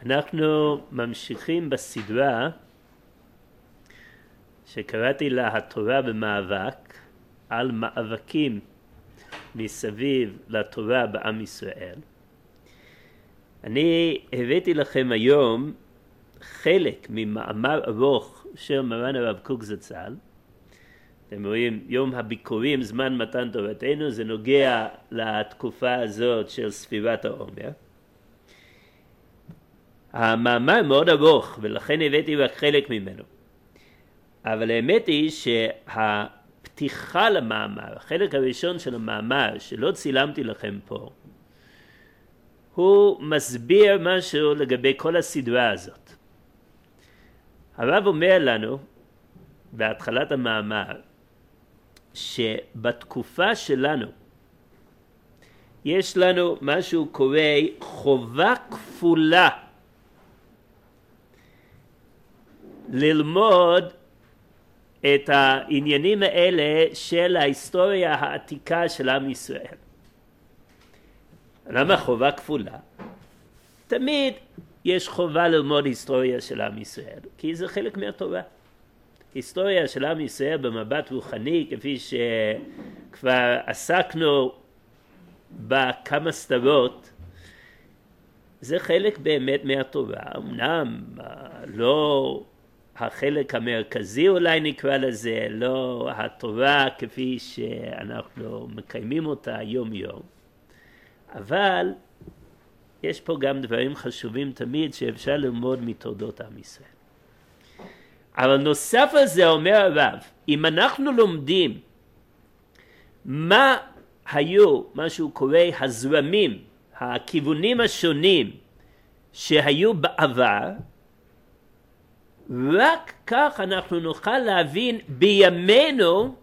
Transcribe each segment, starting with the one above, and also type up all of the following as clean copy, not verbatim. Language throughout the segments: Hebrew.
אנחנו ממשיכים בסדרה שקראתי לה התורה במאבק, על מאבקים מסביב לתורה בעם ישראל. אני הבאתי לכם היום חלק ממאמר ארוך של מרן הרב קוק זצ"ל. אתם רואים, יום הביקורים, זמן מתן תורתנו, זה נוגע לתקופה הזאת של ספירת העומר. המאמר מאוד ארוך, ולכן הבאתי רק חלק ממנו. אבל האמת היא שהפתיחה למאמר, החלק הראשון של המאמר, שלא צילמתי לכם פה, הוא מסביר משהו לגבי כל הסדרה הזאת. הרב אומר לנו, בהתחלת המאמר, שבתקופה שלנו, יש לנו משהו קורא חובה כפולה ללמוד את העניינים האלה של ההיסטוריה העתיקה של עם ישראל. למה חובה כפולה? תמיד יש חובה ללמוד היסטוריה של עם ישראל, כי זה חלק מהתורה. היסטוריה של עם ישראל במבט רוחני, כפי שכבר עסקנו בכמה סדרות, זה חלק באמת מהתורה. אמנם לא החלק המרכזי אולי נקרא לזה, לא התורה כפי שאנחנו מקיימים אותה יום יום, אבל יש פה גם דברים חשובים תמיד שאפשר ללמוד מתולדות עם ישראל. אבל נוסף על זה אומר הרב, אם אנחנו לומדים מה היו, מה שהוא קורא הזרמים, הכיוונים השונים שהיו בעבר, רק כך אנחנו נוכל להבין בימינו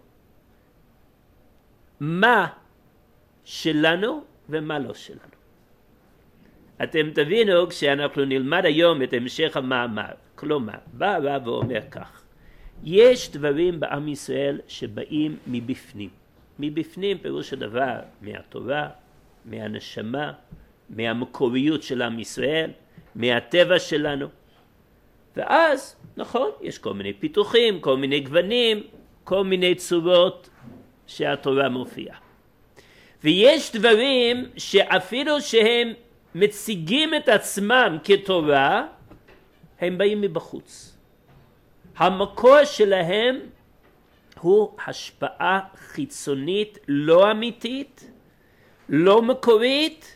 מה שלנו ומה לא שלנו. אתם תבינו כשאנחנו נלמד היום את המשך המאמר. כלומר, בא הרב ואומר כך, יש דברים בעם ישראל שבאים מבפנים. מבפנים פירוש הדבר מהתורה, מהנשמה, מהמקוריות של עם ישראל, מהטבע שלנו. ואז, נכון, יש כל מיני פיתוחים, כל מיני גוונים, כל מיני צורות שהתורה מופיעה. ויש דברים שאפילו שהם מציגים את עצמם כתורה, הם באים מבחוץ. המקור שלהם הוא השפעה חיצונית לא אמיתית, לא מקורית,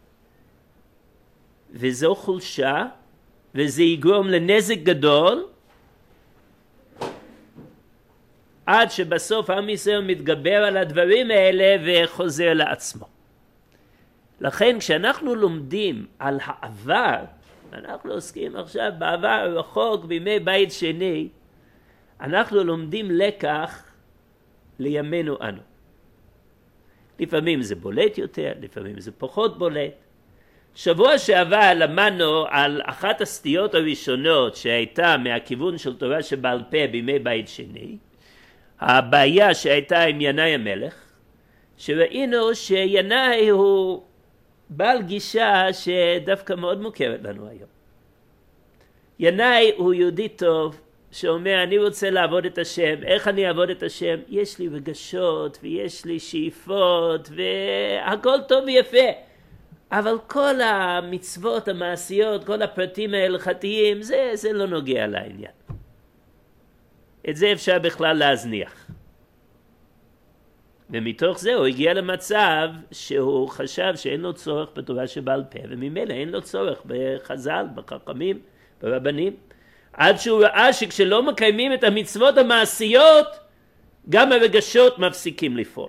וזו חולשה, וזה יגרום לנזק גדול, עד שבסוף עם ישראל מתגבר על הדברים האלה וחוזר לעצמו. לכן כשאנחנו לומדים על העבר, אנחנו עוסקים עכשיו בעבר הרחוק בימי בית שני, אנחנו לומדים לקח לימינו אנו. לפעמים זה בולט יותר, לפעמים זה פחות בולט. שבוע שעבר למדנו על אחת הסטיות הראשונות שהייתה מהכיוון של תורה שבעל פה בימי בית שני, הבעיה שהייתה עם ינאי המלך, שראינו שינאי הוא בעל גישה שדווקא מאוד מוכרת לנו היום. ינאי הוא יהודי טוב שאומר אני רוצה לעבוד את השם. איך אני אעבוד את השם? יש לי רגשות ויש לי שאיפות והכל טוב ויפה, אבל כל המצוות המעשיות, כל הפרטים ההלכתיים, זה לא נוגע לעניין. את זה אפשר בכלל להזניח. ומתוך זה הוא הגיע למצב שהוא חשב שאין לו צורך בתורה שבעל פה, וממילא אין לו צורך בחז"ל, בחכמים, ברבנים, עד שהוא ראה שכשלא מקיימים את המצוות המעשיות, גם הרגשות מפסיקים לפעול.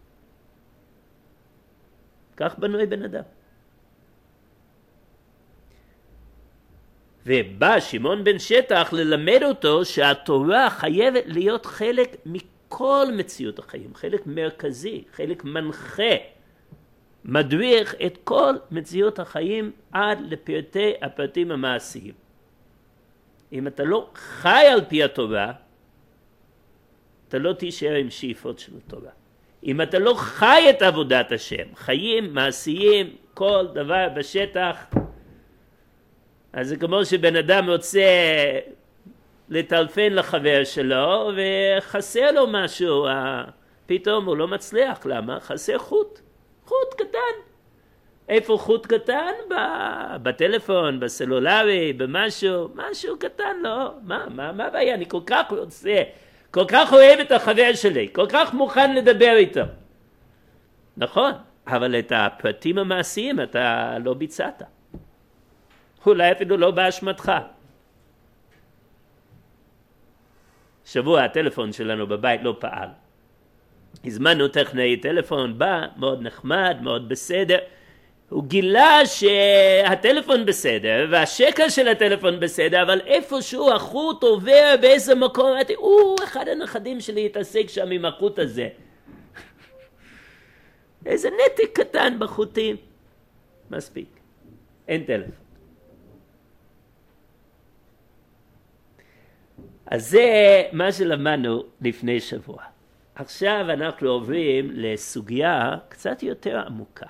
כך בנוי בן אדם. ובא שמעון בן שטח ללמד אותו שהתורה חייבת להיות חלק מכל מציאות החיים, חלק מרכזי, חלק מנחה, מדריך את כל מציאות החיים עד לפרטי הפרטים המעשיים. אם אתה לא חי על פי התורה, אתה לא תישאר עם שאיפות של התורה. אם אתה לא חי את עבודת השם, חיים מעשיים, כל דבר בשטח, אז זה כמו שבן אדם רוצה לטלפן לחבר שלו וחסר לו משהו, פתאום הוא לא מצליח. למה? חסר חוט קטן. איפה חוט קטן? בטלפון, בסלולרי, משהו קטן, לא. מה הבעיה? אני כל כך רוצה, כל כך אוהב את החבר שלי, כל כך מוכן לדבר איתו. נכון, אבל את הפרטים המעשיים אתה לא ביצעת. אולי אפילו לא באשמתך. שבוע הטלפון שלנו בבית לא פעל. הזמנו טכנאי טלפון, בא, מאוד נחמד, מאוד בסדר. הוא גילה שהטלפון בסדר, והשקע של הטלפון בסדר, אבל איפשהו החוט עובר באיזה מקום, אמרתי, אחד הנכדים שלי התעסק שם עם החוט הזה. איזה נתק קטן בחוטים. מספיק. אין טלפון. אז זה מה שלמדנו לפני שבוע. עכשיו אנחנו עוברים לסוגיה קצת יותר עמוקה.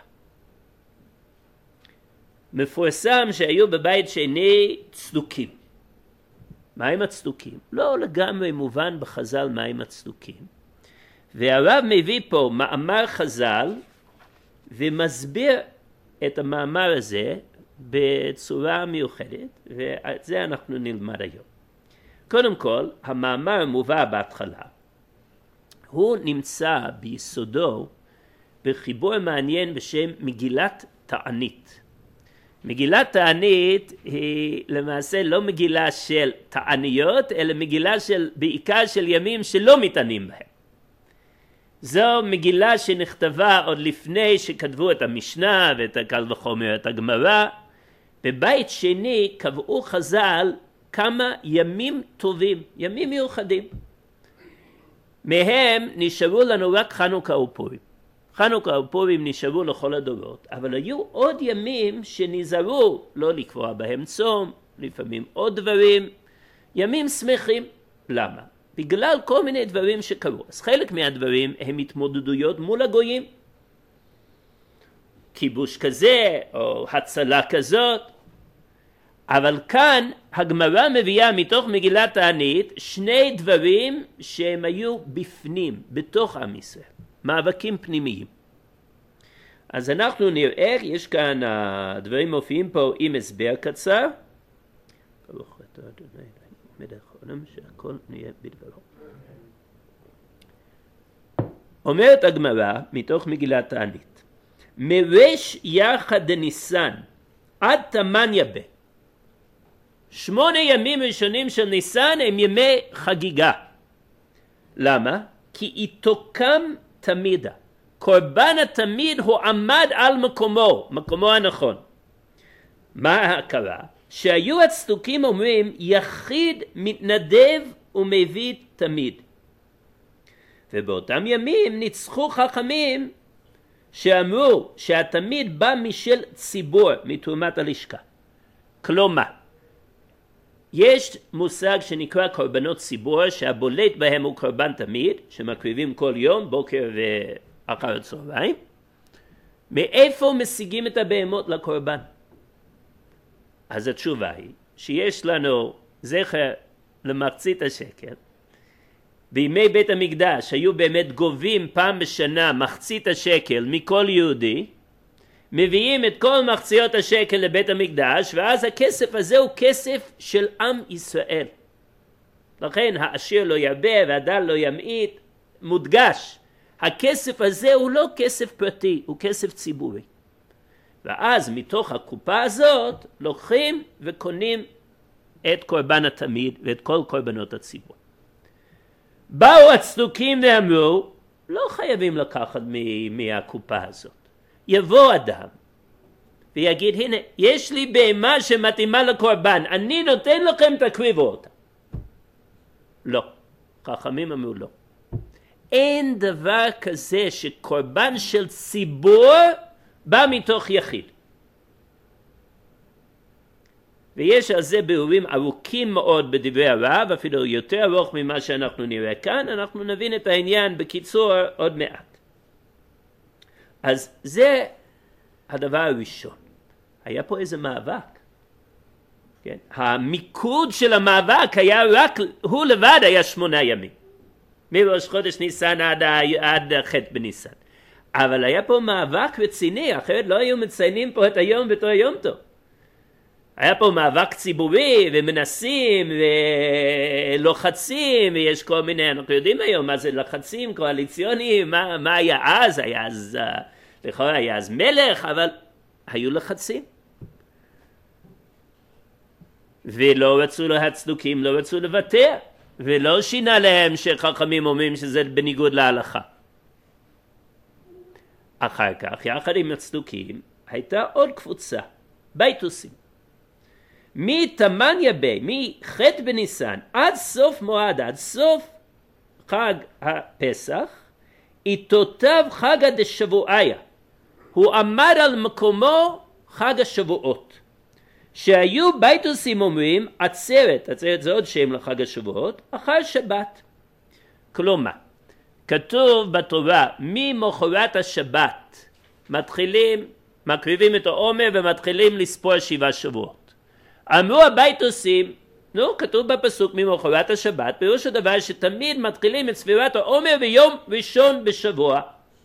מפורסם שהיו בבית שני צדוקים. מה עם הצדוקים? לא לגמרי מובן בחז"ל מה עם הצדוקים. והרב מביא פה מאמר חז"ל ומסביר את המאמר הזה בצורה מיוחדת, ואת זה אנחנו נלמד היום. קודם כל, המאמר מובא בהתחלה. הוא נמצא ביסודו בחיבור מעניין בשם מגילת תענית. מגילת תענית היא למעשה לא מגילה של תעניות, אלא מגילה בעיקר של ימים שלא מתענים בהם. זו מגילה שנכתבה עוד לפני שכתבו את המשנה ואת הקל וחומר, את הגמרא. בבית שני קבעו חז"ל כמה ימים טובים, ימים מיוחדים. מהם נשארו לנו רק חנוכה ופורים. חנוכה ופורים נשארו לכל הדורות, אבל היו עוד ימים שנזהרו לא לקבוע בהם צום, לפעמים עוד דברים, ימים שמחים. למה? בגלל כל מיני דברים שקרו. אז חלק מהדברים הם התמודדויות מול הגויים. כיבוש כזה או הצלה כזאת. אבל כאן הגמרא מביאה מתוך מגילת תענית שני דברים שהם היו בפנים, בתוך עם ישראל. מאבקים פנימיים. אז אנחנו נראה, יש כאן הדברים מופיעים פה עם הסבר קצר. ברוך אתה אדוני מלך העולם שהכל נהיה בדברו. אומרת הגמרא מתוך מגילת תענית, מרש יחד דניסן עד תמניה ב. 8 ימים ראשונים של ניסן הם ימי חגיגה. למה? כי איתוקם תמידה. קורבן התמיד הוא עמד על מקומו הנכון. מה ההכרה? שהיו הצדוקים אומרים יחיד מתנדב ומביא תמיד. ובאותם ימים ניצחו חכמים שאמרו שהתמיד בא משל ציבור, מתרומת הלשכה. כלומר, יש מושג שנקרא קורבנות ציבור שהבולט בהם הוא קורבן תמיד, שמקריבים כל יום, בוקר ואחר הצהריים. מאיפה משיגים את הבהמות לקורבן? אז התשובה היא שיש לנו זכר למחצית השקל. בימי בית המקדש היו באמת גובים פעם בשנה מחצית השקל מכל יהודי, מביאים את כל מחציות השקל לבית המקדש, ואז הכסף הזה הוא כסף של עם ישראל. לכן העשיר לא ירבה והדל לא ימעיט, מודגש. הכסף הזה הוא לא כסף פרטי, הוא כסף ציבורי. ואז מתוך הקופה הזאת לוקחים וקונים את קורבן התמיד ואת כל קורבנות הציבור. באו הצדוקים ואמרו, לא חייבים לקחת מהקופה הזאת. יבוא אדם ויגיד, הנה, יש לי בהמה שמתאימה לקורבן, אני נותן לכם, תקריבו אותה. לא. חכמים אמרו לא. אין דבר כזה שקורבן של ציבור בא מתוך יחיד. ויש על זה ביאורים ארוכים מאוד בדברי הרב, אפילו יותר ארוך ממה שאנחנו נראה כאן, אנחנו נבין את העניין בקיצור עוד מעט. אז זה הדבר הראשון. היה פה איזה מאבק. כן? המיקוד של המאבק היה רק, הוא לבד היה 8 ימים. מראש חודש ניסן עד ח' בניסן. אבל היה פה מאבק רציני, אחרת לא היו מציינים פה את היום בתור יום טוב. היה פה מאבק ציבורי, ומנסים, ולוחצים, ויש כל מיני, אנחנו יודעים היום מה זה לחצים קואליציוניים, מה היה אז? היה אז, לכאורה היה אז מלך, אבל היו לחצים. ולא רצו הצדוקים, לא רצו לוותר, ולא שינה להם שחכמים אומרים שזה בניגוד להלכה. אחר כך, יחד עם הצדוקים, הייתה עוד קבוצה, בייטוסים. מתמניה בי, מח' בניסן, עד סוף מועד, עד סוף חג הפסח, איתותיו חגא דשבועיה. הוא עמד על מקומו חג השבועות. שהיו בייטוסים אומרים, עצרת זה עוד שם לחג השבועות, אחר שבת. כלומר, כתוב בתורה, ממחרת השבת, מתחילים, מקריבים את העומר ומתחילים לספור 7 שבועות. אמרו הבייטוסים, כתוב בפסוק ממחרת השבת, פירוש הדבר שתמיד מתחילים את ספירת העומר ביום ראשון בשבוע.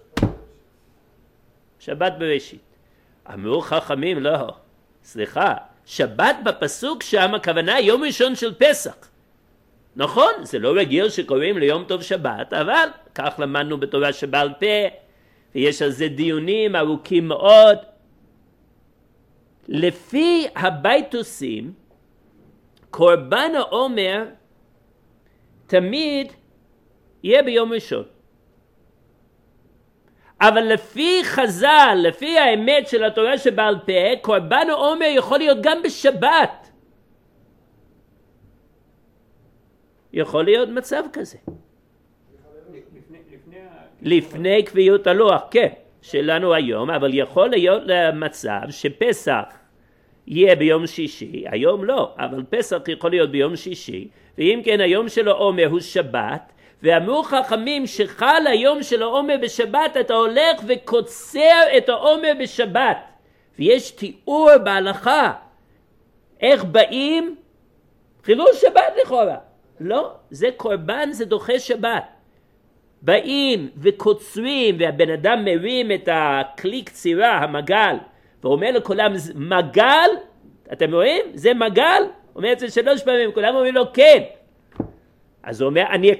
שבת בראשית. אמרו חכמים, לא, סליחה, שבת בפסוק שם הכוונה יום ראשון של פסח. נכון, זה לא רגיל שקוראים ליום טוב שבת, אבל כך למדנו בתורה שבעל פה, ויש על זה דיונים ארוכים מאוד. לפי הבייטוסים, קורבן העומר תמיד יהיה ביום ראשון. אבל לפי חז"ל, לפי האמת של התורה שבעל פה, קורבן העומר יכול להיות גם בשבת. יכול להיות מצב כזה. לפני קביעות הלוח, כן, שלנו היום, אבל יכול להיות מצב שפסח יהיה ביום שישי, היום לא, אבל פסח יכול להיות ביום שישי, ואם כן היום של העומר הוא שבת, ואמרו חכמים שחל היום של העומר בשבת, אתה הולך וקוצר את העומר בשבת, ויש תיאור בהלכה, איך באים? חילול שבת לכאורה. לא, זה קורבן, זה דוחה שבת. באים וקוצרים, והבן אדם מרים את הכלי קצירה, המגל, ואומר לכולם, מגל, אתם רואים? זה מגל? אומר את זה 3 פעמים, כולם אומרים לו כן. אז הוא אומר, אני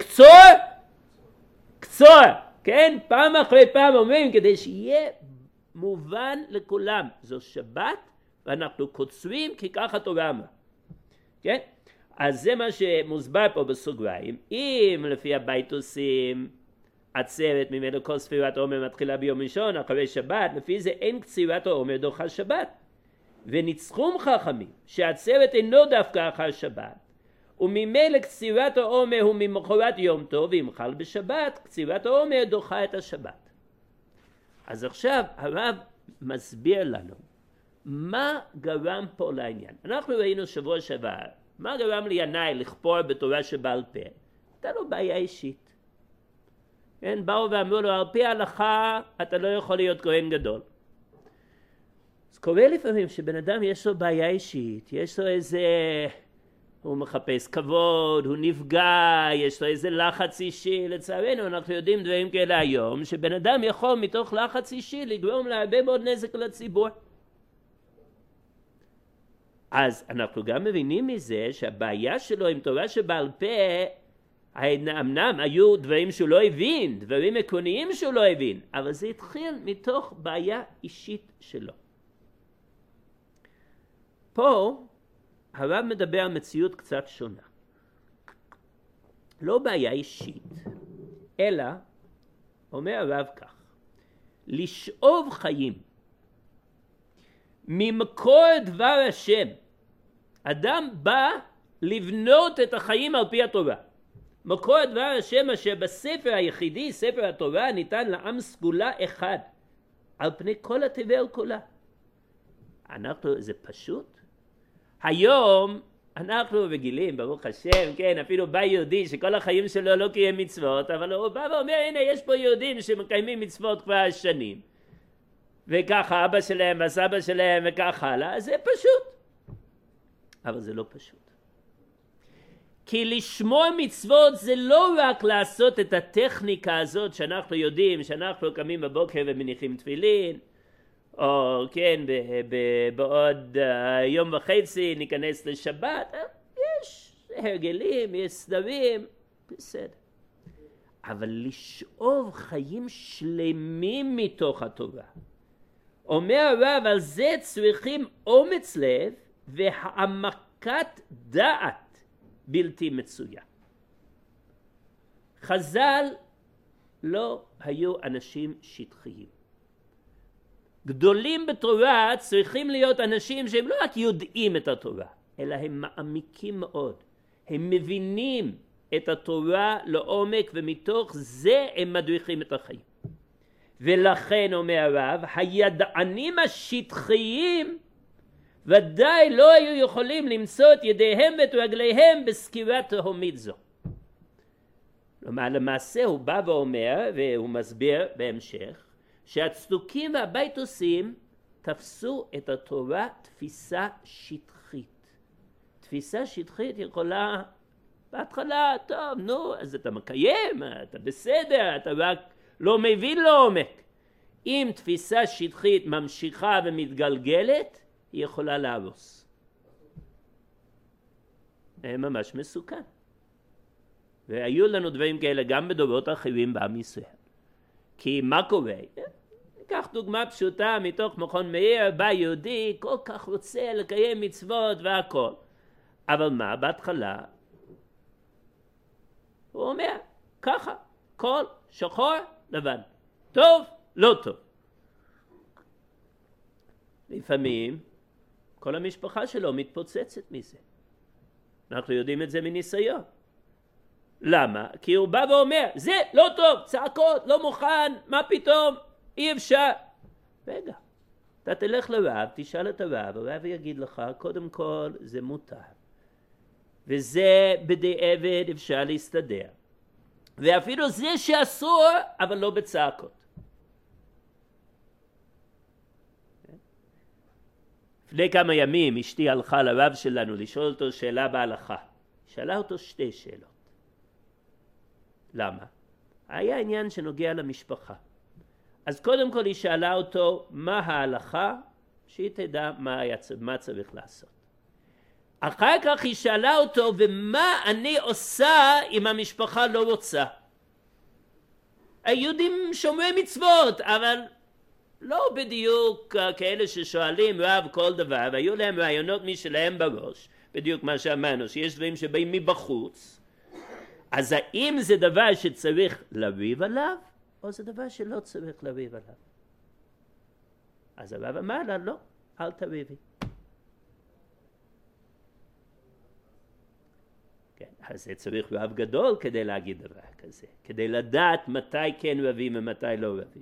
קצור, כן? פעם אחרי פעם אומרים, כדי שיהיה מובן לכולם, זו שבת, ואנחנו קוצרים כי ככה התורה אמרה. כן? אז זה מה שמוסבר פה בסוגריים. אם לפי הבייטוסים, עצרת ממנו כל ספירת העומר מתחילה ביום ראשון, אחרי שבת, לפי זה אין קצירת העומר דוחה שבת. וניצחום חכמים, שהעצרת אינו דווקא אחר שבת, וממילא קצירת העומר הוא ממחרת יום טוב, ואם חל בשבת, קצירת העומר דוחה את השבת. אז עכשיו הרב מסביר לנו, מה גרם פה לעניין? אנחנו ראינו שבוע שעבר, מה גרם לינאי לכפור בתורה שבעל פה? הייתה לו בעיה אישית. כן, באו ואמרו לו, על פי ההלכה אתה לא יכול להיות כהן גדול. אז קורה לפעמים שבן אדם יש לו בעיה אישית, יש לו איזה, הוא מחפש כבוד, הוא נפגע, יש לו איזה לחץ אישי. לצערנו אנחנו יודעים דברים כאלה היום, שבן אדם יכול מתוך לחץ אישי לגרום להרבה מאוד נזק לציבור. אז אנחנו גם מבינים מזה שהבעיה שלו עם תורה שבעל פה, אמנם היו דברים שהוא לא הבין, דברים עקרוניים שהוא לא הבין, אבל זה התחיל מתוך בעיה אישית שלו. פה הרב מדבר על מציאות קצת שונה. לא בעיה אישית, אלא, אומר הרב כך, לשאוב חיים ממקור דבר השם. אדם בא לבנות את החיים על פי התורה. מקור דבר השם אשר בספר היחידי, ספר התורה, ניתן לעם סגולה אחד, על פני כל התבל כולה. זה פשוט. היום אנחנו רגילים, ברוך השם, כן, אפילו בא יהודי שכל החיים שלו לא קיים מצוות, אבל הוא בא ואומר, הנה יש פה יהודים שמקיימים מצוות כבר שנים, וככה אבא שלהם והסבא שלהם וכך הלאה. זה פשוט. אבל זה לא פשוט. כי לשמור מצוות זה לא רק לעשות את הטכניקה הזאת שאנחנו יודעים, שאנחנו קמים בבוקר ומניחים תפילין, או כן, בעוד יום וחצי ניכנס לשבת, יש הרגלים, יש סדרים, בסדר. אבל לשאוב חיים שלמים מתוך התורה. אומר הרב, על זה צריכים אומץ לב והעמקת דעת בלתי מצויה. חז"ל לא היו אנשים שטחיים. גדולים בתורה צריכים להיות אנשים שהם לא רק יודעים את התורה, אלא הם מעמיקים מאוד. הם מבינים את התורה לעומק, ומתוך זה הם מדריכים את החיים. ולכן אומר הרב, הידענים השטחיים ודאי לא היו יכולים למצוא את ידיהם ואת רגליהם בסקירה תהומית זו. כלומר, למעשה הוא בא ואומר, והוא מסביר בהמשך, שהצדוקים והבייתוסים תפסו את התורה תפיסה שטחית. תפיסה שטחית יכולה בהתחלה, טוב, נו, אז אתה מקיים, אתה בסדר, אתה רק לא מבין לעומק. אם תפיסה שטחית ממשיכה ומתגלגלת, היא יכולה להרוס. זה ממש מסוכן. והיו לנו דברים כאלה גם בדורות אחרים בעם ישראל. כי מה קורה? ניקח דוגמה פשוטה מתוך מכון מאיר, בא יהודי, כל כך רוצה לקיים מצוות והכל. אבל מה? בהתחלה הוא אומר, ככה, כל שחור לבן. טוב, לא טוב. לפעמים כל המשפחה שלו מתפוצצת מזה. אנחנו יודעים את זה מניסיון. למה? כי הוא בא ואומר, זה לא טוב, צעקות, לא מוכן, מה פתאום, אי אפשר. רגע, אתה תלך לרב, תשאל את הרב, הרב יגיד לך, קודם כל זה מותר. וזה בדיעבד אפשר להסתדר. ואפילו זה שאסור, אבל לא בצעקות. לפני כמה ימים אשתי הלכה לרב שלנו לשאול אותו שאלה בהלכה. שאלה אותו שתי שאלות. למה? היה עניין שנוגע למשפחה. אז קודם כל היא שאלה אותו מה ההלכה, שהיא תדע מה צריך לעשות. אחר כך היא שאלה אותו, ומה אני עושה אם המשפחה לא רוצה? היהודים שומרי מצוות, אבל לא בדיוק כאלה ששואלים רב כל דבר, והיו להם רעיונות משלהם בראש, בדיוק מה שאמרנו, שיש דברים שבאים מבחוץ. אז האם זה דבר שצריך לריב עליו, או זה דבר שלא צריך לריב עליו? אז הרב אמר לה, לא, אל תריבי. כן, אז זה צריך רב גדול כדי להגיד דבר כזה, כדי לדעת מתי כן רבים ומתי לא רבים.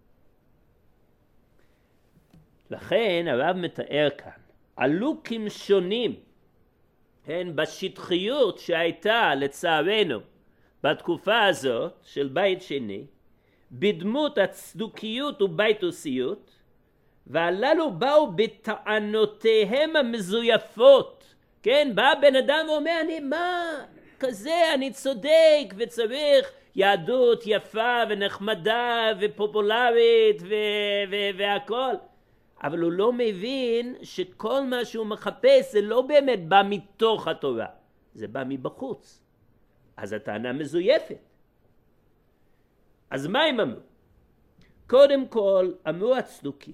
לכן הרב מתאר כאן, הלוקים שונים, הן בשטחיות שהייתה לצערנו בתקופה הזאת של בית שני, בדמות הצדוקיות ובייתוסיות, והללו באו בטענותיהם המזויפות. כן, בא בן אדם ואומר, אני צודק וצריך יהדות יפה ונחמדה ופופולרית והכל. אבל הוא לא מבין שכל מה שהוא מחפש זה לא באמת בא מתוך התורה, זה בא מבחוץ. אז הטענה מזויפת. אז מה הם אמרו? קודם כל אמרו הצדוקים,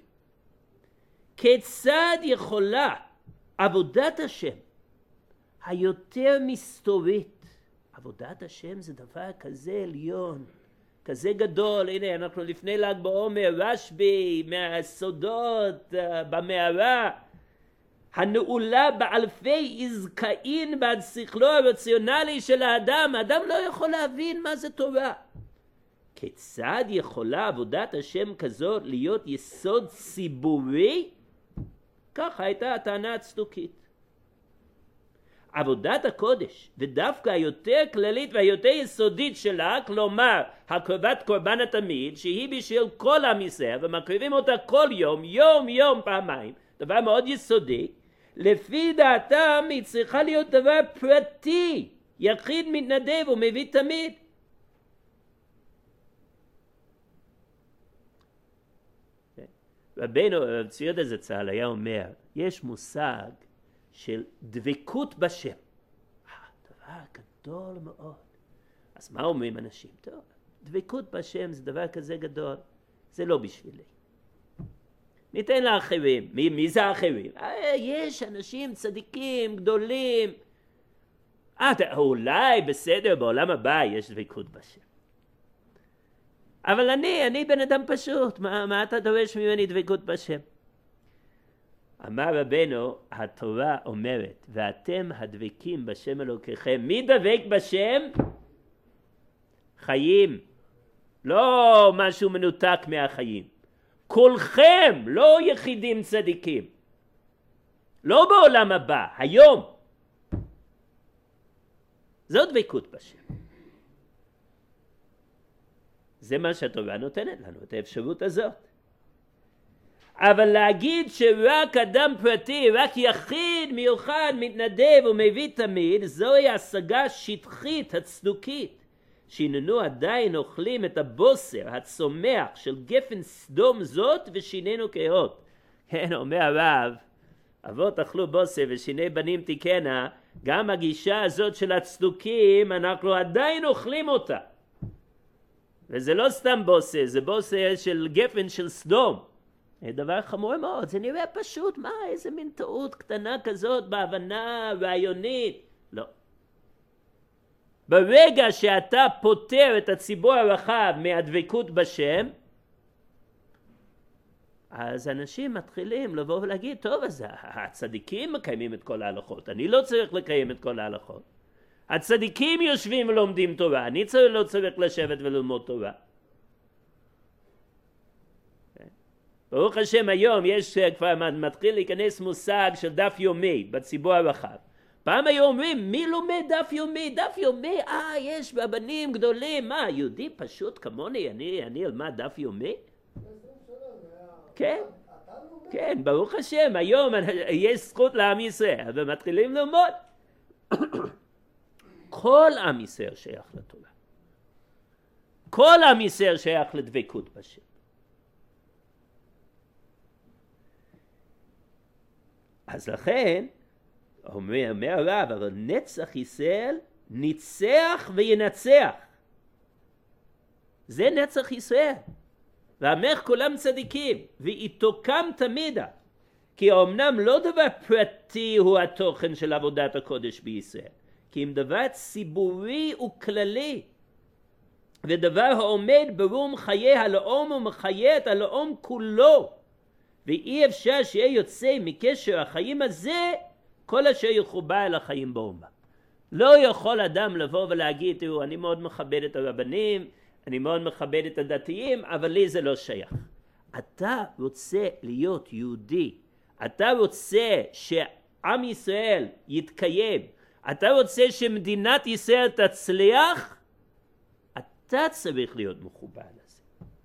כיצד יכולה עבודת השם היותר מסתורית, עבודת השם זה דבר כזה עליון, כזה גדול, הנה אנחנו לפני ל"ג בעומר, רשב"י מהסודות במערה, הנעולה באלפי עזקאין בעד שכלו הרציונלי של האדם, האדם לא יכול להבין מה זה תורה. כיצד יכולה עבודת השם כזאת להיות יסוד ציבורי? ככה הייתה הטענה הצדוקית. עבודת הקודש, ודווקא היותר כללית והיותר יסודית שלה, כלומר הקרבת קורבן התמיד, שהיא בשביל כל עם ישראל, ומקריבים אותה כל יום, יום פעמיים, דבר מאוד יסודי, לפי דעתם היא צריכה להיות דבר פרטי, יחיד מתנדב ומביא תמיד. רבנו ציודה זצ"ל היה אומר, יש מושג של דבקות בשם. דבר גדול מאוד. אז מה אומרים אנשים? טוב, דבקות בשם זה דבר כזה גדול, זה לא בשבילי. ניתן לאחרים. מי זה האחרים? יש אנשים צדיקים גדולים. אולי בסדר בעולם הבא יש דבקות בשם. אבל אני בן אדם פשוט, מה אתה דורש ממני דבקות בשם? אמר רבנו, התורה אומרת, ואתם הדבקים בשם אלוקיכם. מי דבק בשם? חיים. לא משהו מנותק מהחיים. כולכם, לא יחידים צדיקים. לא בעולם הבא, היום. זאת דבקות בשם. זה מה שהתורה נותנת לנו, את האפשרות הזאת. אבל להגיד שרק אדם פרטי, רק יחיד מיוחד מתנדב ומביא תמיד, זוהי השגה שטחית הצדוקית, שהננו עדיין אוכלים את הבוסר הצומח של גפן סדום זאת ושיננו כהות. כן, אומר הרב, אבות אכלו בוסר ושיני בנים תיקנה, גם הגישה הזאת של הצדוקים אנחנו עדיין אוכלים אותה. וזה לא סתם בוסר, זה בוסר של גפן של סדום. זה דבר חמור מאוד, זה נראה פשוט, מה, איזה מין טעות קטנה כזאת בהבנה רעיונית. לא. ברגע שאתה פותר את הציבור הרחב מהדבקות בשם, אז אנשים מתחילים לבוא ולהגיד, טוב, אז הצדיקים מקיימים את כל ההלכות, אני לא צריך לקיים את כל ההלכות. הצדיקים יושבים ולומדים תורה, אני לא צריך לשבת וללמוד תורה. ברוך השם היום יש כבר מתחיל להיכנס מושג של דף יומי בציבור הרחב. פעם היו אומרים, מי לומד דף יומי? דף יומי, יש רבנים גדולים, מה, יהודי פשוט כמוני, אני אלמד דף יומי? כן, כן, ברוך השם, היום יש זכות לעם ישראל, ומתחילים ללמוד. כל עם ישראל שייך לתורה. כל עם ישראל שייך לדבקות בשם. אז לכן, אומר הרב, אבל נצח ישראל ניצח וינצח. זה נצח ישראל. ועמך כולם צדיקים, ואיתוקם תמידה. כי אמנם לא דבר פרטי הוא התוכן של עבודת הקודש בישראל, כי אם דבר ציבורי וכללי, ודבר העומד ברום חיי הלאום ומחיה את הלאום כולו, ואי אפשר שיהיה יוצא מקשר החיים הזה כל אשר יחובר אל החיים באומה. לא יכול אדם לבוא ולהגיד, תראו, אני מאוד מכבד את הרבנים, אני מאוד מכבד את הדתיים, אבל לי זה לא שייך. אתה רוצה להיות יהודי, אתה רוצה שעם ישראל יתקיים, אתה רוצה שמדינת ישראל תצליח, אתה צריך להיות מחובר לזה.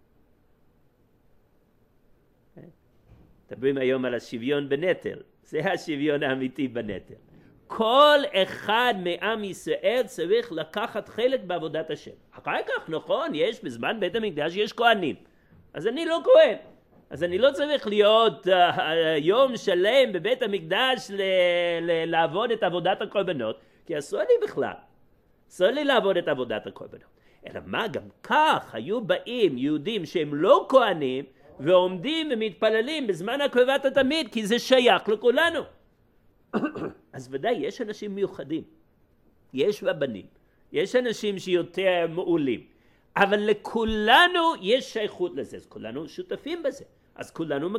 מדברים היום על השוויון בנטל, זה השוויון האמיתי בנטל. כל אחד מעם ישראל צריך לקחת חלק בעבודת השם. אחר כך, נכון, יש בזמן בית המקדש יש כהנים. אז אני לא כהן. אז אני לא צריך להיות יום שלם בבית המקדש לעבוד את עבודת הקורבנות, כי אסור לי בכלל. אסור לי לעבוד את עבודת הקורבנות. אלא מה, גם כך היו באים יהודים שהם לא כהנים, ועומדים ומתפללים בזמן הקרבת התמיד, כי זה שייך לכולנו. אז ודאי יש אנשים מיוחדים, יש רבנים, יש אנשים שיותר מעולים, אבל לכולנו יש שייכות לזה, אז כולנו שותפים בזה, אז כולנו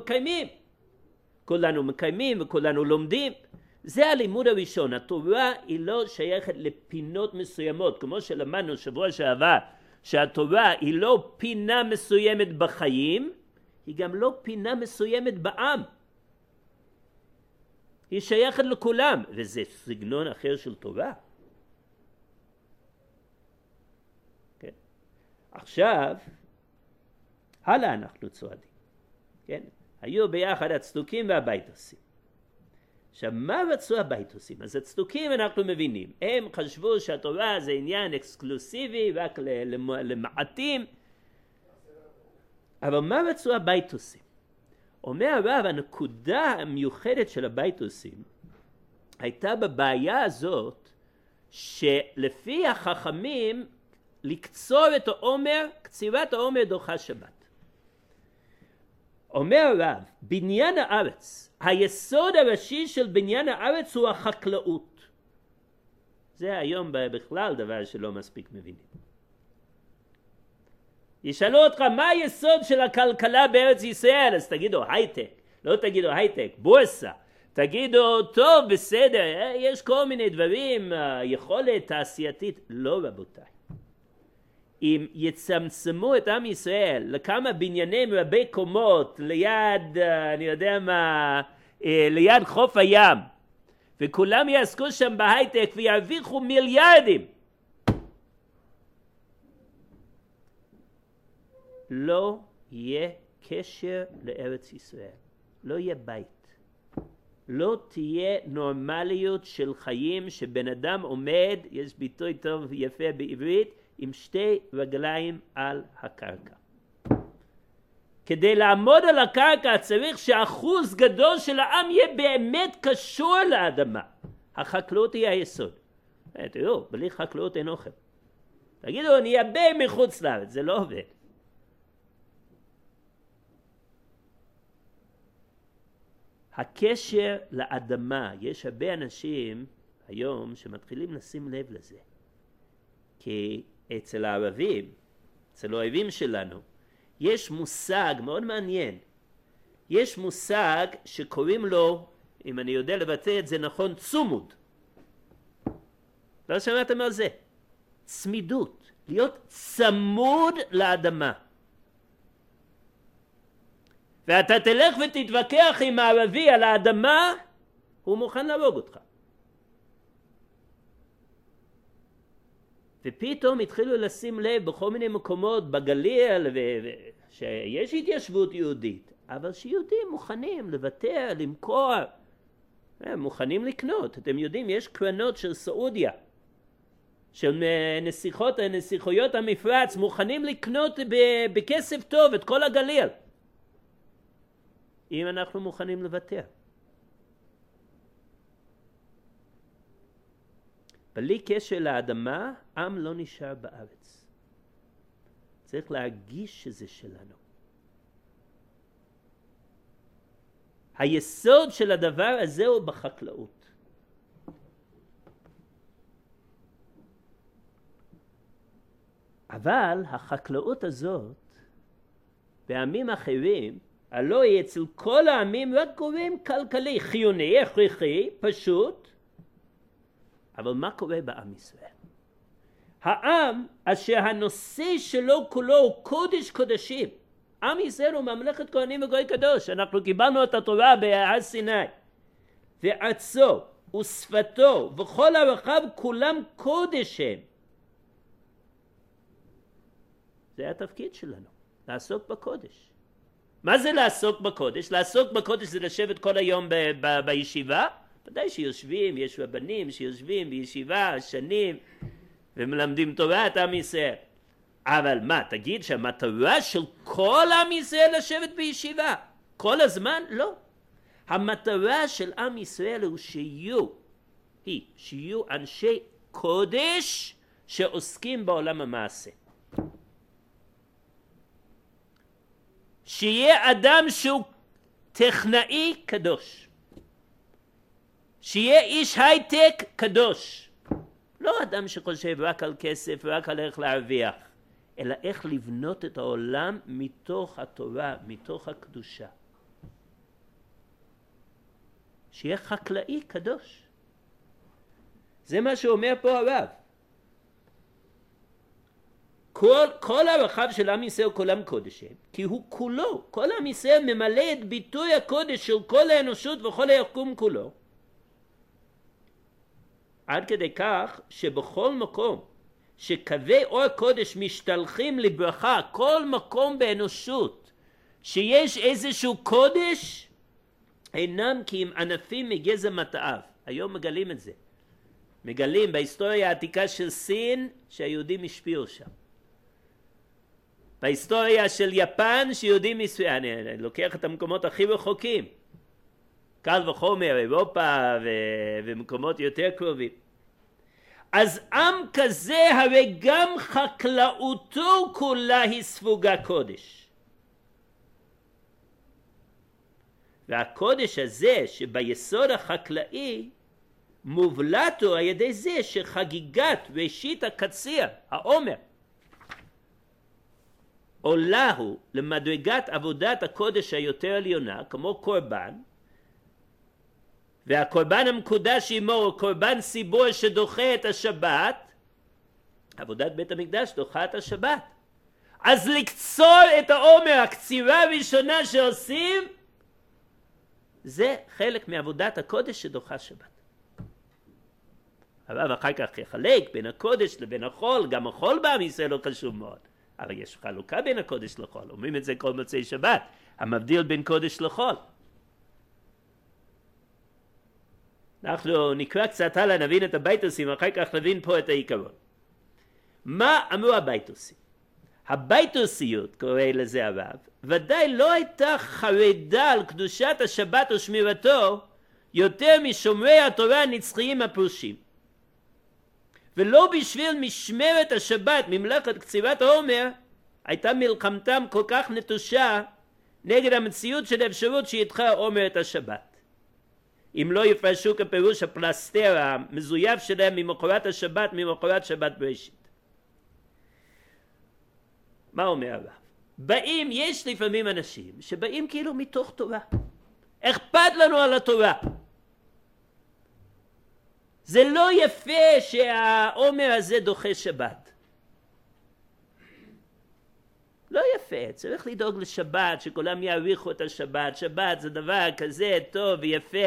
מקיימים וכולנו לומדים. זה הלימוד הראשון. התורה היא לא שייכת לפינות מסוימות, כמו שלמדנו שבוע שעבר, שהתורה היא לא פינה מסוימת בחיים, היא גם לא פינה מסוימת בעם. היא שייכת לכולם, וזה סגנון אחר של תורה. כן. עכשיו, הלאה אנחנו צועדים. כן. היו ביחד הצדוקים והבייתוסים. עכשיו, מה רצו הבייטוסים? אז הצדוקים אנחנו מבינים. הם חשבו שהתורה זה עניין אקסקלוסיבי רק למעטים. אבל מה רצו הבייטוסים? אומר הרב, הנקודה המיוחדת של הבייטוסים הייתה בבעיה הזאת שלפי החכמים לקצור את העומר, קצירת העומר דוחה שבת. אומר הרב, בניין הארץ, היסוד הראשי של בניין הארץ הוא החקלאות. זה היום בכלל דבר שלא מספיק מבינים. ישאלו אותך מה היסוד של הכלכלה בארץ ישראל, אז תגידו הייטק, לא תגידו הייטק, בורסה, תגידו טוב בסדר, יש כל מיני דברים, יכולת תעשייתית, לא רבותיי. אם יצמצמו את עם ישראל לכמה בניינים רבי קומות ליד, אני יודע מה, ליד חוף הים, וכולם יעסקו שם בהייטק וירוויחו מיליארדים, לא יהיה קשר לארץ ישראל, לא יהיה בית, לא תהיה נורמליות של חיים שבן אדם עומד, יש ביטוי טוב יפה בעברית, עם שתי רגליים על הקרקע. כדי לעמוד על הקרקע צריך שאחוז גדול של העם יהיה באמת קשור לאדמה. החקלאות היא היסוד. תראו, בלי חקלאות אין אוכל. תגידו, נייבא מחוץ לארץ, זה לא עובד. הקשר לאדמה, יש הרבה אנשים היום שמתחילים לשים לב לזה. כי אצל הערבים, אצל האויבים שלנו, יש מושג מאוד מעניין. יש מושג שקוראים לו, אם אני יודע לבטא את זה נכון, צומוד. לא שמעתם על זה? צמידות, להיות צמוד לאדמה. ואתה תלך ותתווכח עם הערבי על האדמה, הוא מוכן להרוג אותך. ופתאום התחילו לשים לב בכל מיני מקומות בגליל שיש התיישבות יהודית, אבל שיהודים מוכנים לוותר, למכור, הם מוכנים לקנות. אתם יודעים, יש קרנות של סעודיה, של נסיכויות המפרץ, מוכנים לקנות בכסף טוב את כל הגליל, אם אנחנו מוכנים לוותר. בלי קשר לאדמה, עם לא נשאר בארץ. צריך להרגיש שזה שלנו. היסוד של הדבר הזה הוא בחקלאות. אבל החקלאות הזאת, בעמים אחרים, הלא היא אצל כל העמים רק גורם כלכלי, חיוני, הכרחי, פשוט, אבל מה קורה בעם ישראל? העם אשר הנושא שלו כולו הוא קודש קודשים. עם ישראל הוא ממלכת כהנים וגוי קדוש. אנחנו קיבלנו את התורה בהר סיני. וארצו ושפתו וכל ערכיו כולם קודש הם. זה התפקיד שלנו, לעסוק בקודש. מה זה לעסוק בקודש? לעסוק בקודש זה לשבת כל היום בישיבה? ודאי שיושבים, יש רבנים שיושבים בישיבה שנים ומלמדים תורה את עם ישראל. אבל מה, תגיד שהמטרה של כל עם ישראל לשבת בישיבה כל הזמן? לא. המטרה של עם ישראל הוא שיהיו אנשי קודש שעוסקים בעולם המעשה. שיהיה אדם שהוא טכנאי קדוש. שיהיה איש הייטק קדוש. לא אדם שחושב רק על כסף, רק על איך להרוויח, אלא איך לבנות את העולם מתוך התורה, מתוך הקדושה. שיהיה חקלאי קדוש. זה מה שאומר פה הרב. כל הרחב של עם ישראל כולם קודש הם, כי הוא כולו, כל עם ישראל ממלא את ביטוי הקודש של כל האנושות וכל היקום כולו. עד כדי כך שבכל מקום שקווי אור קודש משתלחים לברכה, כל מקום באנושות שיש איזשהו קודש, אינם כי הם ענפים מגזע מטעיו. היום מגלים את זה. מגלים בהיסטוריה העתיקה של סין שהיהודים השפיעו שם. בהיסטוריה של יפן שיהודים השפיעו, אני לוקח את המקומות הכי רחוקים. קל וחומר, אירופה ומקומות יותר קרובים. אז עם כזה הרי גם חקלאותו כולה היא ספוגה קודש. והקודש הזה שביסוד החקלאי מובלטו על ידי זה שחגיגת ראשית הקציר, העומר, עולה הוא למדרגת עבודת הקודש היותר עליונה כמו קורבן, והקורבן המקודש עמו הוא קורבן ציבור שדוחה את השבת. עבודת בית המקדש דוחה את השבת. אז לקצור את העומר, הקצירה הראשונה שעושים, זה חלק מעבודת הקודש שדוחה שבת. אבל אחר כך יחלק בין הקודש לבין החול, גם החול בעם ישראל לא חשוב מאוד. הרי יש חלוקה בין הקודש לחול, אומרים את זה כל מוצאי שבת, המבדיל בין קודש לחול. אנחנו נקרא קצת הלאה, נבין את הבייטוסים, אחר כך נבין פה את העיקרון. מה אמרו הבייטוסים? הבייטוסיות, קורא לזה הרב, ודאי לא הייתה חרדה על קדושת השבת ושמירתו יותר משומרי התורה הנצחיים הפרושים. ולא בשביל משמרת השבת, ממלכת קצירת העומר, הייתה מלחמתם כל כך נטושה נגד המציאות של האפשרות שידחה העומר את השבת. אם לא יפרשו כפירוש הפלסטר המזויף שלהם ממחרת השבת, ממחרת שבת בראשית. מה אומר הרב? באים, יש לפעמים אנשים שבאים כאילו מתוך תורה. אכפת לנו על התורה. זה לא יפה שהעומר הזה דוחה שבת. לא יפה, צריך לדאוג לשבת, שכולם יעריכו את השבת. שבת זה דבר כזה טוב ויפה.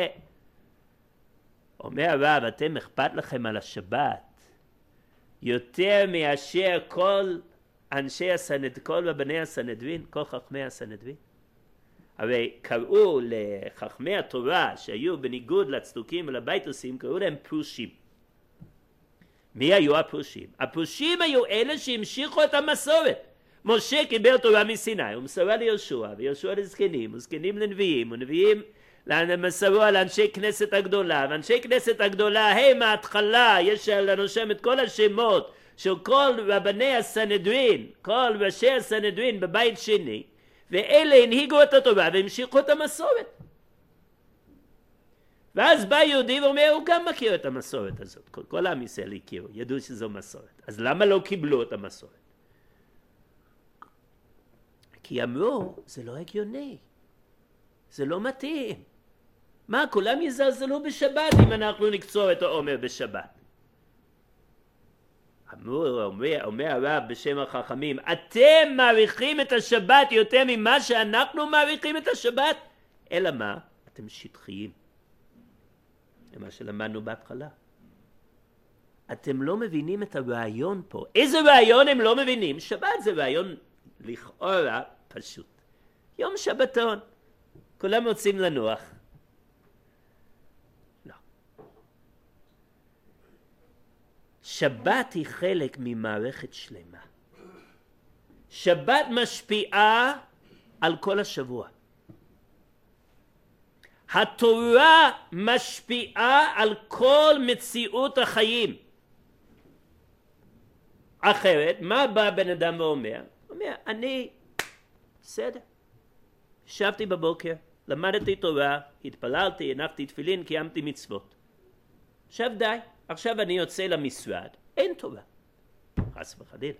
אומר הרב, אתם אכפת לכם על השבת יותר מאשר כל אנשי הסנהדרין, כל רבני הסנהדרין, כל חכמי הסנהדרין. הרי קראו לחכמי התורה שהיו בניגוד לצדוקים ולבייטוסים, קראו להם פרושים. מי היו הפרושים? הפרושים היו אלה שהמשיכו את המסורת. משה קיבל תורה מסיני, הוא מסרה ליהושע, ויהושע לזקנים, וזקנים לנביאים, ונביאים מסרו על אנשי כנסת הגדולה, ואנשי כנסת הגדולה הם ההתחלה, יש לנו שם את כל השמות של כל רבני הסנהדרין, כל ראשי הסנהדרין בבית שני, ואלה הנהיגו את התורה והמשיכו את המסורת. ואז בא יהודי ואומר, הוא גם מכיר את המסורת הזאת, כל עם ישראל הכירו, ידעו שזו מסורת. אז למה לא קיבלו את המסורת? כי אמרו, זה לא הגיוני, זה לא מתאים. מה, כולם יזלזלו בשבת אם אנחנו נקצור את העומר בשבת? אומר הרב בשם החכמים, אתם מעריכים את השבת יותר ממה שאנחנו מעריכים את השבת? אלא מה? אתם שטחיים. זה מה שלמדנו בהתחלה. אתם לא מבינים את הרעיון פה. איזה רעיון הם לא מבינים? שבת זה רעיון לכאורה פשוט. יום שבתון. כולם רוצים לנוח. לא. שבת היא חלק ממערכת שלמה. שבת משפיעה על כל השבוע. התורה משפיעה על כל מציאות החיים. אחרת, מה בא בן אדם ואומר? הוא אומר, אני, בסדר. ישבתי בבוקר, למדתי תורה, התפללתי, הנחתי תפילין, קיימתי מצוות. עכשיו די, עכשיו אני יוצא למשרד, אין תורה. חס וחלילה.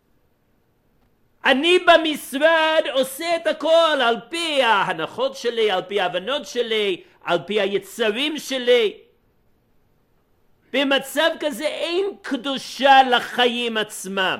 אני במשרד עושה את הכל על פי ההנחות שלי, על פי ההבנות שלי, על פי היצרים שלי. במצב כזה אין קדושה לחיים עצמם.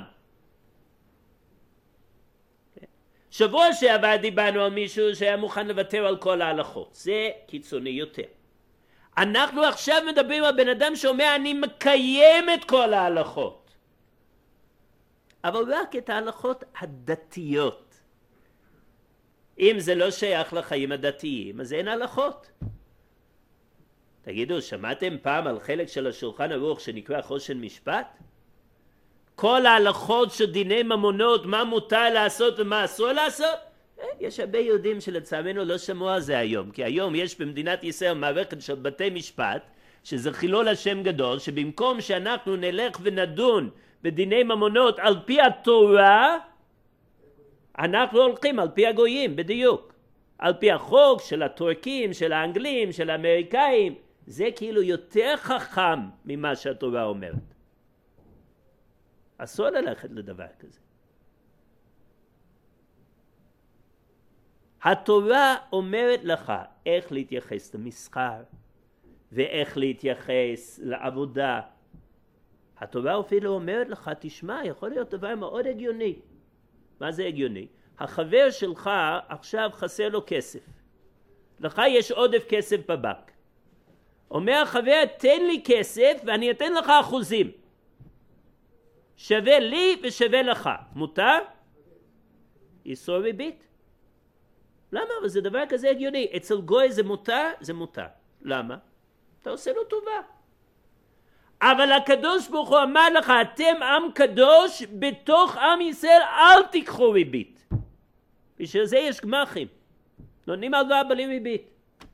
שבוע שעבר דיברנו על מישהו שהיה מוכן לוותר על כל ההלכות. זה קיצוני יותר. אנחנו עכשיו מדברים על בן אדם שאומר אני מקיים את כל ההלכות. אבל רק את ההלכות הדתיות. אם זה לא שייך לחיים הדתיים, אז אין הלכות. תגידו, שמעתם פעם על חלק של השולחן ערוך שנקרא חושן משפט? כל ההלכות של דיני ממונות, מה מותר לעשות ומה אסור לעשות? יש הרבה יהודים שלצערנו לא שמעו על זה היום, כי היום יש במדינת ישראל מערכת של בתי משפט, שזה חילול השם גדול, שבמקום שאנחנו נלך ונדון בדיני ממונות על פי התורה, אנחנו הולכים על פי הגויים, בדיוק. על פי החוק של הטורקים, של האנגלים, של האמריקאים, זה כאילו יותר חכם ממה שהתורה אומרת. אסור ללכת לדבר כזה. התורה אומרת לך איך להתייחס למסחר, ואיך להתייחס לעבודה. התורה אפילו אומרת לך, תשמע, יכול להיות דבר מאוד הגיוני. מה זה הגיוני? החבר שלך עכשיו חסר לו כסף. לך יש עודף כסף בבנק. אומר החבר, תן לי כסף ואני אתן לך אחוזים. שווה לי ושווה לך. מותר? איסור ריבית. למה? אבל זה דבר כזה הגיוני. אצל גוי זה מותר? זה מותר. למה? אתה עושה לו טובה. אבל הקדוש ברוך הוא אמר לך, אתם עם קדוש, בתוך עם ישראל אל תיקחו ריבית. בשביל זה יש גמחים. נותנים הלוואה בלי ריבית.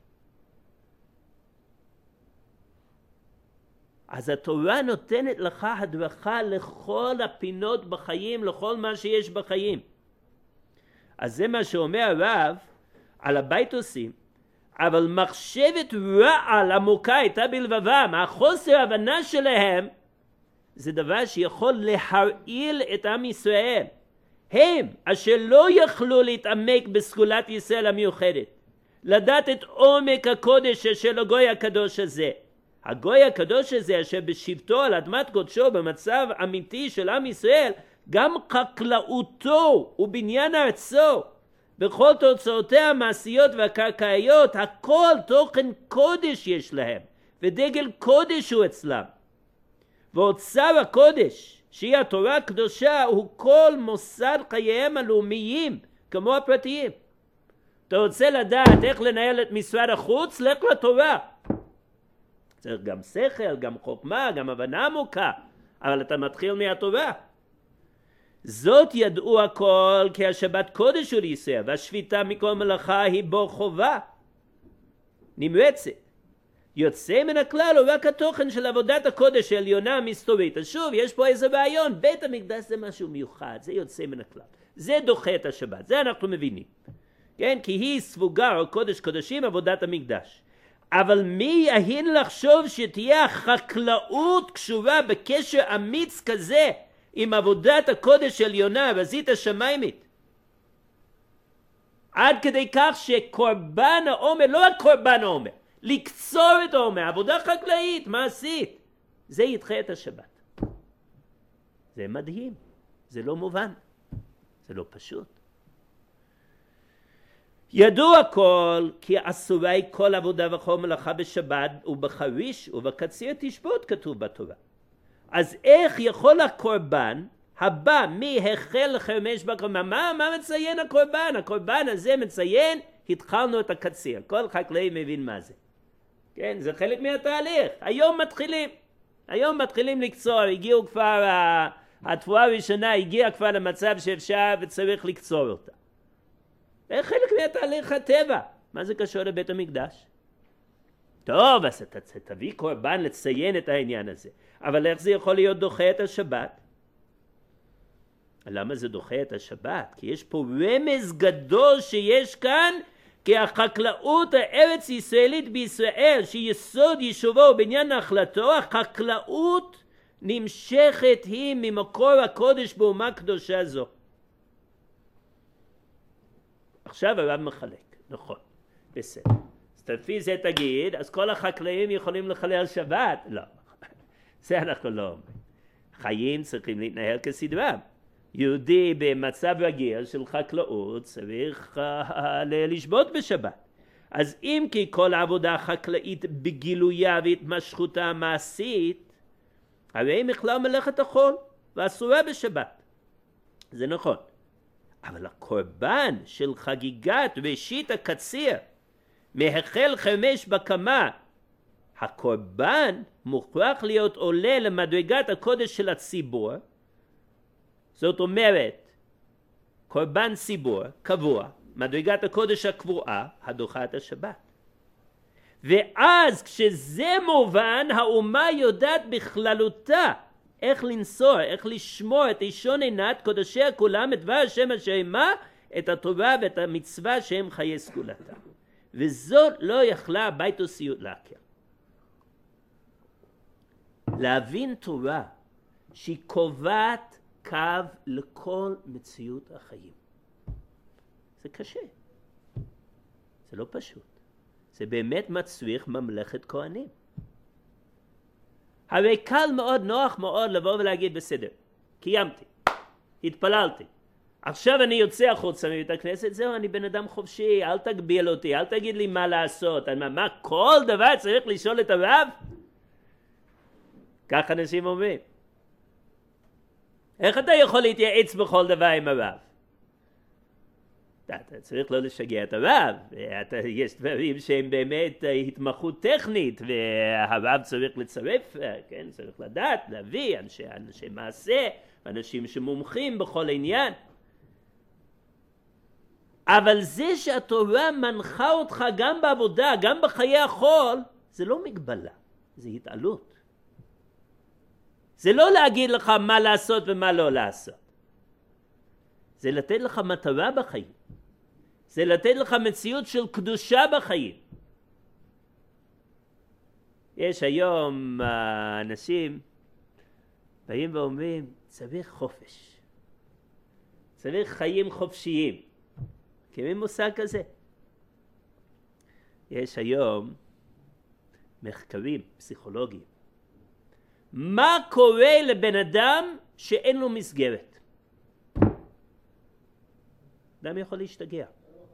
אז התורה נותנת לך הדרכה לכל הפינות בחיים, לכל מה שיש בחיים. אז זה מה שאומר הרב על הבית עושים. אבל מחשבת רעל עמוקה הייתה בלבבם, החוסר הבנה שלהם זה דבר שיכול להרעיל את עם ישראל. הם אשר לא יכלו להתעמק בסגולת ישראל המיוחדת, לדעת את עומק הקודש של הגוי הקדוש הזה. הגוי הקדוש הזה אשר בשבתו על אדמת קודשו במצב אמיתי של עם ישראל, גם חקלאותו ובניין ארצו בכל תוצאותיה המעשיות והקרקעיות, הכל תוכן קודש יש להם, ודגל קודש הוא אצלם. ואוצר הקודש, שהיא התורה הקדושה, הוא כל מוסד חייהם הלאומיים, כמו הפרטיים. אתה רוצה לדעת איך לנהל את משרד החוץ? לך לתורה. צריך גם שכל, גם חוכמה, גם הבנה עמוקה, אבל אתה מתחיל מהתורה. זאת ידעו הכל, כי השבת קודש הוא לישראל, והשביתה מכל מלאכה היא בו חובה נמרצת. יוצא מן הכלל הוא רק התוכן של עבודת הקודש העליונה המסתורית. אז שוב, יש פה איזה רעיון, בית המקדש זה משהו מיוחד, זה יוצא מן הכלל, זה דוחה את השבת, זה אנחנו מבינים, כן? כי היא ספוגה או קודש קודשים עבודת המקדש. אבל מי יהין לחשוב שתהיה החקלאות קשורה בקשר אמיץ כזה עם עבודת הקודש העליונה, רזית השמיימית, עד כדי כך שקורבן העומר, לא רק קורבן העומר, לקצור את העומר, עבודה חקלאית, מעשית, זה ידחה את השבת. זה מדהים, זה לא מובן, זה לא פשוט. ידוע כל כי אסורי כל עבודה וכל מלאכה בשבת ובחריש ובקציר תשבות, כתוב בתורה. אז איך יכול הקורבן הבא מהחל לחרמש בקרמה? מה מציין הקורבן? הקורבן הזה מציין, התחלנו את הקציר. כל חקלאי מבין מה זה. כן, זה חלק מהתהליך. היום מתחילים לקצור. הגיעו כבר, התבואה הראשונה הגיעה כבר למצב שאפשר וצריך לקצור אותה. זה חלק מהתהליך הטבע. מה זה קשור לבית המקדש? טוב, אז אתה תביא קורבן לציין את העניין הזה. אבל איך זה יכול להיות דוחה את השבת? למה זה דוחה את השבת? כי יש פה רמז גדול שיש כאן, כי החקלאות הארץ ישראלית בישראל, שהיא יסוד יישובו ובניין נחלתו, החקלאות נמשכת היא ממקור הקודש באומה קדושה זו. עכשיו הרב מחלק, נכון, בסדר. אז לפי זה תגיד, אז כל החקלאים יכולים לחלל שבת? לא, זה אנחנו לא אומרים. חיים צריכים להתנהל כסדרם. יהודי במצב רגיל של חקלאות צריך לשבות בשבת. אז אם כי כל העבודה החקלאית בגילויה והתמשכותה המעשית, הרי מכלל מלאכת החול ואסורה בשבת. זה נכון. אבל הקורבן של חגיגת ראשית הקציר, מהחל חמש בקמה, הקורבן מוכרח להיות עולה למדרגת הקודש של הציבור. זאת אומרת, קורבן ציבור קבוע, מדרגת הקודש הקבועה, הדוחה את השבת. ואז כשזה מובן, האומה יודעת בכללותה איך לנסוע, איך לשמור את אישון עינת קודשיה כולם, את דבר השם אשר עמה, את התורה ואת המצווה שהם חיי סגולתה. וזאת לא יכלה הבית סיוט להכיר. להבין תורה שהיא קובעת קו לכל מציאות החיים. זה קשה. זה לא פשוט. זה באמת מצריך ממלכת כהנים. הרי קל מאוד, נוח מאוד לבוא ולהגיד בסדר, קיימתי, התפללתי. עכשיו אני יוצא החוצה מבית הכנסת, זהו, אני בן אדם חופשי, אל תגביל אותי, אל תגיד לי מה לעשות. מה, כל דבר צריך לשאול את הרב? כך אנשים אומרים. איך אתה יכול להתייעץ בכל דבר עם הרב? אתה צריך לא לשגע את הרב, יש דברים שהם באמת התמחות טכנית, והרב צריך לצרף, כן, צריך לדעת, להביא אנשי מעשה, אנשים שמומחים בכל עניין. אבל זה שהתורה מנחה אותך גם בעבודה, גם בחיי החול, זה לא מגבלה, זה התעלות. זה לא להגיד לך מה לעשות ומה לא לעשות. זה לתת לך מטרה בחיים. זה לתת לך מציאות של קדושה בחיים. יש היום אנשים באים ואומרים, צריך חופש. צריך חיים חופשיים. מכירים מושג כזה? יש היום מחקרים פסיכולוגיים. מה קורה לבן אדם שאין לו מסגרת? אדם יכול להשתגע.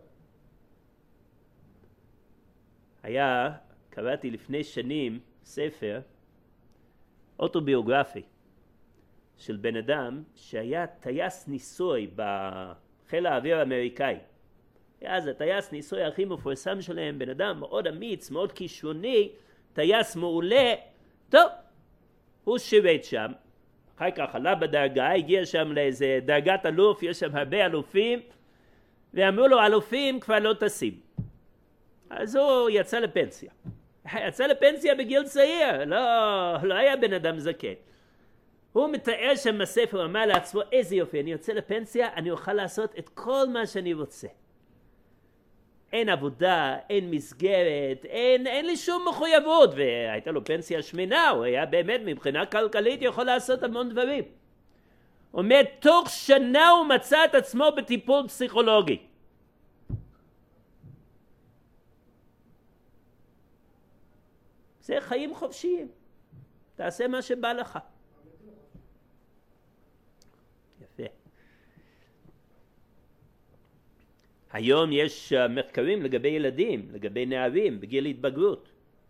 קראתי לפני שנים ספר אוטוביוגרפי של בן אדם שהיה טייס ניסוי בחיל האוויר האמריקאי. אז הטייס ניסוי הכי מפורסם שלהם, בן אדם מאוד אמיץ, מאוד כישרוני, טייס מעולה. טוב, הוא שירת שם, אחר כך עלה בדרגה, הגיע שם לאיזה דרגת אלוף, יש שם הרבה אלופים, ואמרו לו, אלופים כבר לא טסים. אז הוא יצא לפנסיה. יצא לפנסיה בגיל צעיר, לא היה בן אדם זקן. הוא מתאר שם בספר, הוא אמר לעצמו, איזה יופי, אני יוצא לפנסיה, אני אוכל לעשות את כל מה שאני רוצה. אין עבודה, אין מסגרת, אין לי שום מחויבות, והייתה לו פנסיה שמנה, הוא היה באמת מבחינה כלכלית יכול לעשות המון דברים. הוא אומר, תוך שנה הוא מצא את עצמו בטיפול פסיכולוגי. זה חיים חופשיים. תעשה מה שבא לך. יפה. היום יש מחקרים לגבי ילדים, לגבי נערים, בגיל התבגרות.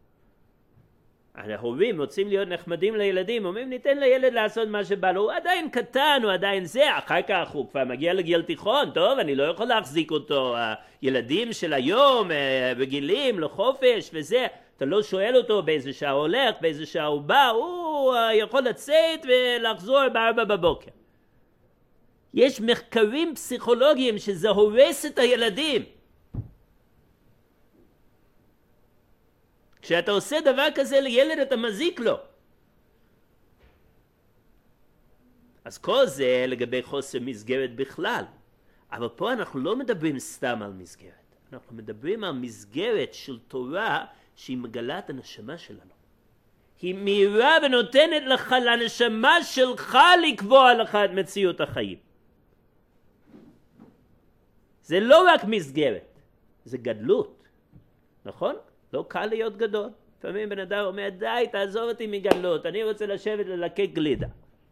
ההורים רוצים להיות נחמדים לילדים, אומרים ניתן לילד לעשות מה שבא לו, הוא עדיין קטן, הוא עדיין זה, אחר כך הוא כבר מגיע לגיל תיכון, טוב, אני לא יכול להחזיק אותו, הילדים של היום רגילים לחופש וזה, אתה לא שואל אותו באיזה שעה הוא הולך, באיזה שעה הוא בא, הוא יכול לצאת ולחזור ב4 בבוקר. יש מחקרים פסיכולוגיים שזה הורס את הילדים. כשאתה עושה דבר כזה לילד אתה מזיק לו. אז כל זה לגבי חוסר מסגרת בכלל. אבל פה אנחנו לא מדברים סתם על מסגרת. אנחנו מדברים על מסגרת של תורה שהיא מגלה את הנשמה שלנו. היא מהירה ונותנת לך לנשמה שלך לקבוע לך את מציאות החיים. זה לא רק מסגרת, זה גדלות. נכון? לא קל להיות גדול. לפעמים בן אדם אומר, די, תעזוב אותי מגדלות, אני רוצה לשבת ללקק גלידה.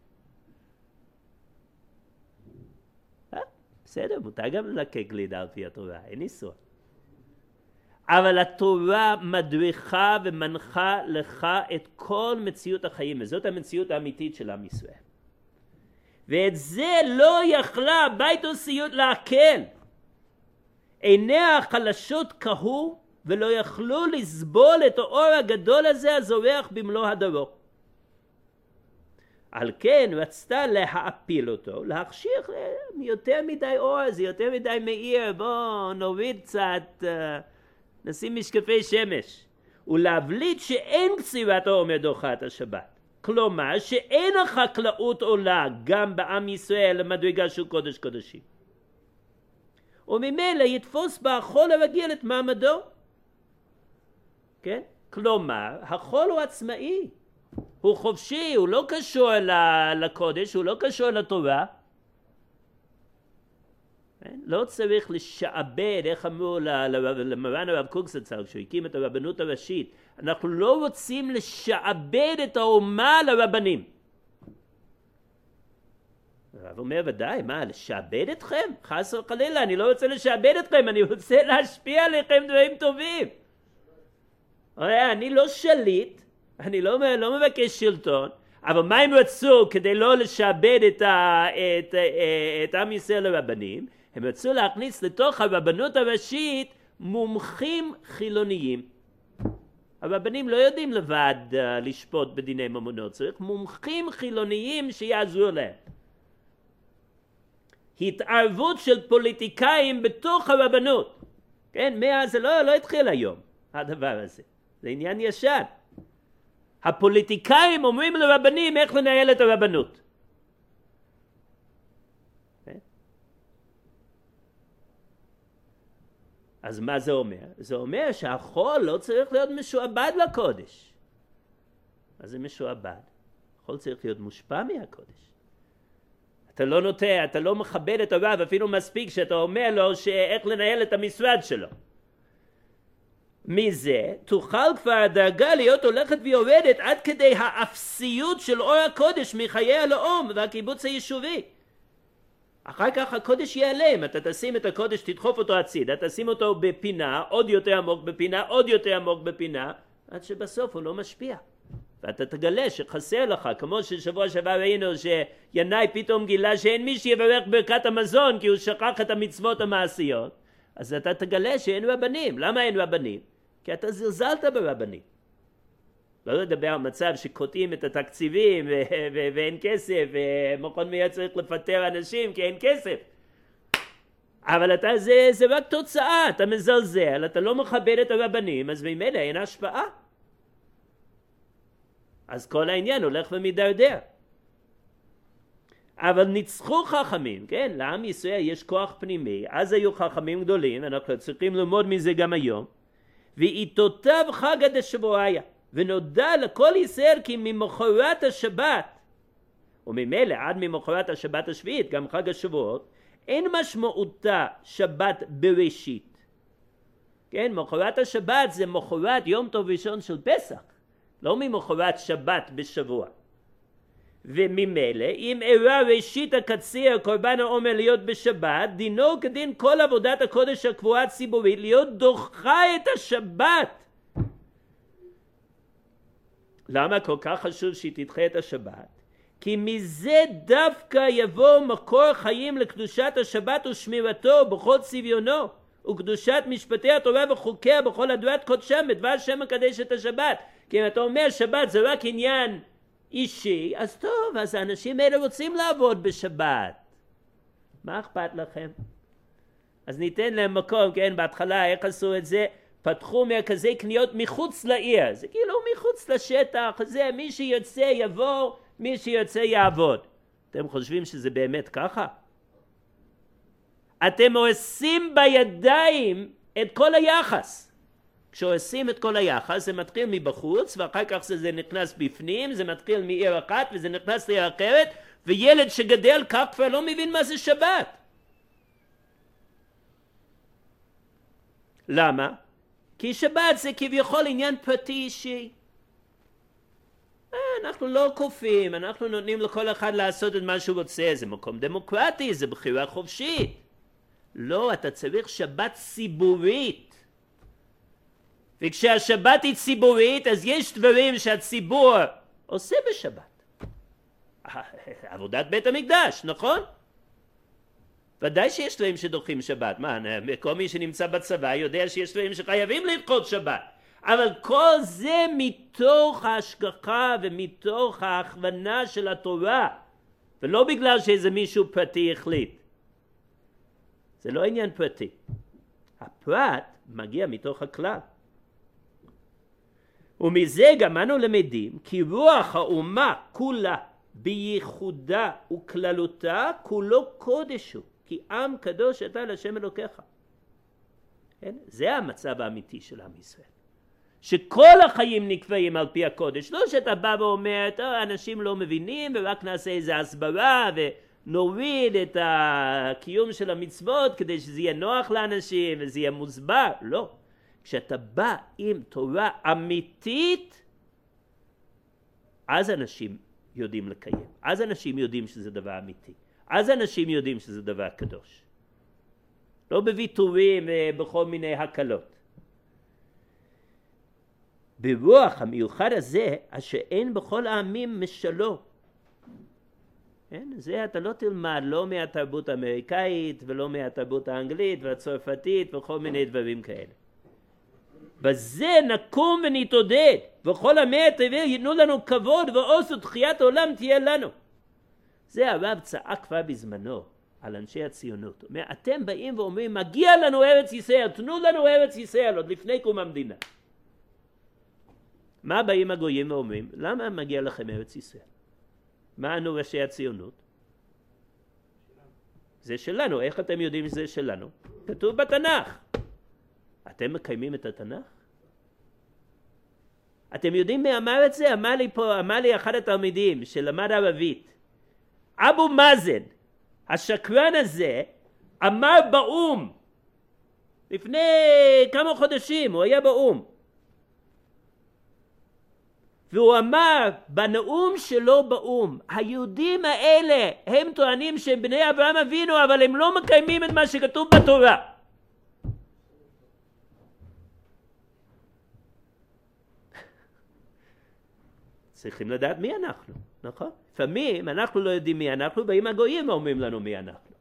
בסדר, מותר גם ללקק גלידה על פי התורה, אין איסור. אבל התורה מדריכה ומנחה לך את כל מציאות החיים, וזאת המציאות האמיתית של עם ישראל. ואת זה לא יכלה בית הסיוט להקל. עיניה החלשות קהו ולא יכלו לסבול את האור הגדול הזה הזורח במלוא הדרו. על כן רצתה להפיל אותו, להכשיר יותר מדי אור, זה יותר מדי מאיר, בוא נוריד קצת, נשים משקפי שמש, ולהבליט שאין קצירת העומר דוחה את השבת. כלומר שאין החקלאות עולה גם בעם ישראל למדרגה של קודש קודשים. וממילא יתפוס בחול הרגיל את מעמדו. כן? כלומר, החול הוא עצמאי. הוא חופשי, הוא לא קשור לקודש, הוא לא קשור לתורה. לא צריך לשעבד, איך אמרו למרן הרב קוק זצ"ל כשהוא הקים את הרבנות הראשית, אנחנו לא רוצים לשעבד את האומה לרבנים. הרב אומר, ודאי, מה, לשעבד אתכם? חס וחלילה, אני לא רוצה לשעבד אתכם, אני רוצה להשפיע עליכם דברים טובים. אני לא שליט, אני לא מבקש שלטון, אבל מה הם רצו כדי לא לשעבד את עם ישראל לרבנים? הם רצו להכניס לתוך הרבנות הראשית מומחים חילוניים. הרבנים לא יודעים לבד לשפוט בדיני ממונות, צריך מומחים חילוניים שיעזרו להם. התערבות של פוליטיקאים בתוך הרבנות. כן, זה לא התחיל היום, הדבר הזה. זה עניין ישן. הפוליטיקאים אומרים לרבנים איך לנהל את הרבנות. אז מה זה אומר? זה אומר שהחול לא צריך להיות משועבד לקודש. מה זה משועבד? החול צריך להיות מושפע מהקודש. אתה לא נוטה, אתה לא מכבד את הרב, אפילו מספיק שאתה אומר לו איך לנהל את המשרד שלו. מזה תוכל כבר הדרגה להיות הולכת ויורדת עד כדי האפסיות של אור הקודש מחיי הלאום והקיבוץ היישובי. אחר כך הקודש ייעלם, אתה תשים את הקודש, תדחוף אותו הצידה, תשים אותו בפינה, עוד יותר עמוק בפינה, עוד יותר עמוק בפינה, עד שבסוף הוא לא משפיע. ואתה תגלה שחסר לך, כמו ששבוע שעבר ראינו שינאי פתאום גילה שאין מי שיברך ברכת המזון כי הוא שכח את המצוות המעשיות, אז אתה תגלה שאין רבנים. למה אין רבנים? כי אתה זלזלת ברבנים. לא לדבר על מצב שקוטעים את התקציבים ואין כסף, ומכון מיד צריך לפטר אנשים כי אין כסף. אבל זה רק תוצאה, אתה מזלזל, אתה לא מכבד את הרבנים, אז ממילא אין השפעה. אז כל העניין הולך ומדרדר. אבל ניצחו חכמים, כן? לעם ישראל יש כוח פנימי, אז היו חכמים גדולים, אנחנו צריכים ללמוד מזה גם היום. ואיתותיו חגא דשבועיה, ונודע לכל ישראל כי ממחרת השבת, וממילא עד ממחרת השבת השביעית, גם חג השבועות, אין משמעותה שבת בראשית. כן, מחרת השבת זה מחרת יום טוב ראשון של פסח, לא ממחרת שבת בשבוע. וממילא אם אירע ראשית הקציר קורבן העומר להיות בשבת, דינו כדין כל עבודת הקודש הקבועה הציבורית להיות דוחה את השבת. למה כל כך חשוב שהיא תדחה את השבת? כי מזה דווקא יבוא מקור חיים לקדושת השבת ושמירתו בכל צביונו, וקדושת משפטי התורה וחוקיה בכל הדרת קודשם בדבר השם מקדש את השבת. כי אם אתה אומר שבת זה רק עניין אישי, אז טוב, אז האנשים האלה רוצים לעבוד בשבת. מה אכפת לכם? אז ניתן להם מקום, כן, בהתחלה איך עשו את זה? פתחו מרכזי קניות מחוץ לעיר, זה כאילו מחוץ לשטח, זה מי שיוצא יבוא, מי שיוצא יעבוד. אתם חושבים שזה באמת ככה? אתם עושים בידיים את כל היחס. כשעושים את כל היחס זה מתחיל מבחוץ ואחר כך זה נכנס בפנים, זה מתחיל מעיר אחת וזה נכנס לעיר אחרת, וילד שגדל כך כבר לא מבין מה זה שבת. למה? כי שבת זה כביכול עניין פרטי אישי. אנחנו לא כופים, אנחנו נותנים לכל אחד לעשות את מה שהוא רוצה, זה מקום דמוקרטי, זה בחירה חופשית. לא, אתה צריך שבת ציבורית. וכשהשבת היא ציבורית, אז יש דברים שהציבור עושה בשבת. עבודת בית המקדש, נכון? ודאי שיש דברים שדוחים שבת. מה, כל מי שנמצא בצבא יודע שיש דברים שחייבים לדחות שבת. אבל כל זה מתוך ההשגחה ומתוך ההכוונה של התורה, ולא בגלל שאיזה מישהו פרטי החליט. זה לא עניין פרטי. הפרט מגיע מתוך הכלל. ומזה גם אנו למדים כי רוח האומה כולה בייחודה וכללותה כולו קודש הוא, כי עם קדוש אתה להשם אלוקיך. זה המצב האמיתי של עם ישראל. שכל החיים נקבעים על פי הקודש, לא שאתה בא ואומר, אנשים לא מבינים ורק נעשה איזו הסברה ונוריד את הקיום של המצוות כדי שזה יהיה נוח לאנשים וזה יהיה מוסבר, לא. כשאתה בא עם תורה אמיתית, אז אנשים יודעים לקיים, אז אנשים יודעים שזה דבר אמיתי, אז אנשים יודעים שזה דבר קדוש. לא בוויתורים ובכל מיני הקלות. ברוח המיוחד הזה, אשר אין בכל העמים משלו. זה אתה לא תלמד לא מהתרבות האמריקאית ולא מהתרבות האנגלית והצרפתית וכל מיני דברים כאלה. בזה נקום ונתעודד, וכל עמי התבל ייתנו לנו כבוד ועוז ותחיית העולם תהיה לנו. זה הרב צעק כבר בזמנו על אנשי הציונות. אומר, אתם באים ואומרים, מגיע לנו ארץ ישראל, תנו לנו ארץ ישראל, עוד לפני קום המדינה. מה באים הגויים ואומרים? למה מגיע לכם ארץ ישראל? מה אנו ראשי הציונות? זה שלנו. איך אתם יודעים שזה שלנו? כתוב בתנ"ך. אתם מקיימים את התנ"ך? אתם יודעים מי אמר את זה? אמר לי אחד התלמידים שלמד ערבית. אבו מאזן, השקרן הזה, אמר באום. לפני כמה חודשים הוא היה באום. והוא אמר בנאום שלו באום, היהודים האלה הם טוענים שהם בני אברהם אבינו, אבל הם לא מקיימים את מה שכתוב בתורה. צריכים לדעת מי אנחנו, נכון? לפעמים אנחנו לא יודעים מי אנחנו, באים הגויים אומרים לנו מי אנחנו.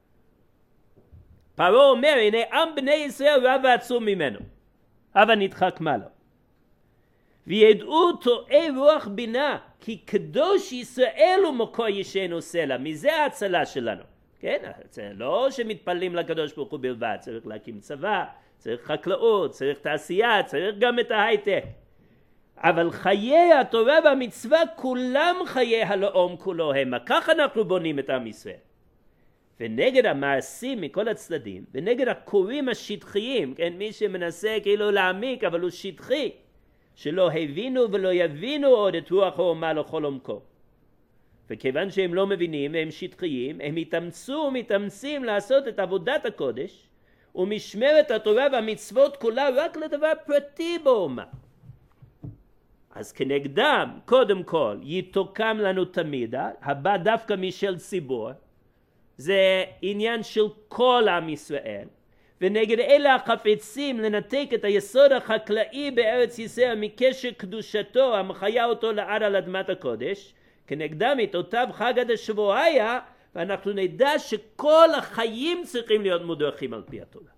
פרעה אומר, הנה עם בני ישראל רב ועצום ממנו, אבל נדחק מעלה. וידעו טועי רוח בינה, כי קדוש ישראל הוא מקור ישנו סלע. מזה ההצלה שלנו. כן? זה לא שמתפללים לקדוש ברוך הוא בלבד. צריך להקים צבא, צריך חקלאות, צריך תעשייה, צריך גם את ההייטק. אבל חיי התורה והמצווה כולם חיי הלאום כולו המה. כך אנחנו בונים את עם ישראל. ונגד המעשים מכל הצדדים, ונגד הקוראים השטחיים, כן? מי שמנסה כאילו להעמיק, אבל הוא שטחי. שלא הבינו ולא יבינו עוד את רוח האומה לכל עומקו. וכיוון שהם לא מבינים והם שטחיים, הם מתאמצים לעשות את עבודת הקודש, ומשמרת התורה והמצוות כולה רק לדבר פרטי באומה. אז כנגדם, קודם כל, יתוקם לנו תמיד, הבא דווקא משל ציבור, זה עניין של כל עם ישראל, ונגד אלה החפצים לנתק את היסוד החקלאי בארץ ישראל מקשר קדושתו המחיה אותו לעד על אדמת הקודש, כנגדם יתעוטב חג עד השבועיה, ואנחנו נדע שכל החיים צריכים להיות מודרכים על פי התורה.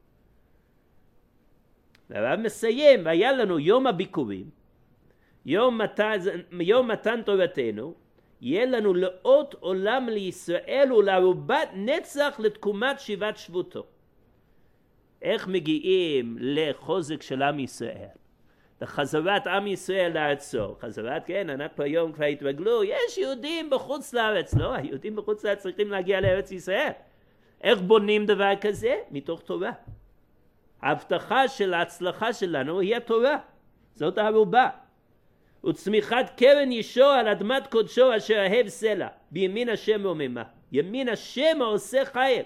והרב מסיים, והיה לנו יום הביקורים, יום מתן תורתנו, יהיה לנו לאות עולם לישראל ולערובת נצח לתקומת שיבת שבותו. איך מגיעים לחוזק של עם ישראל? לחזרת עם ישראל לארצו. חזרת, כן, אנחנו היום כבר התרגלו, יש יהודים בחוץ לארץ. לא, היהודים בחוץ לארץ צריכים להגיע לארץ ישראל. איך בונים דבר כזה? מתוך תורה. ההבטחה של ההצלחה שלנו היא התורה. זאת הערובה. וצמיחת קרן ישוע על אדמת קודשו אשר אהב סלע. בימין השם רוממה. ימין השם העושה חייל.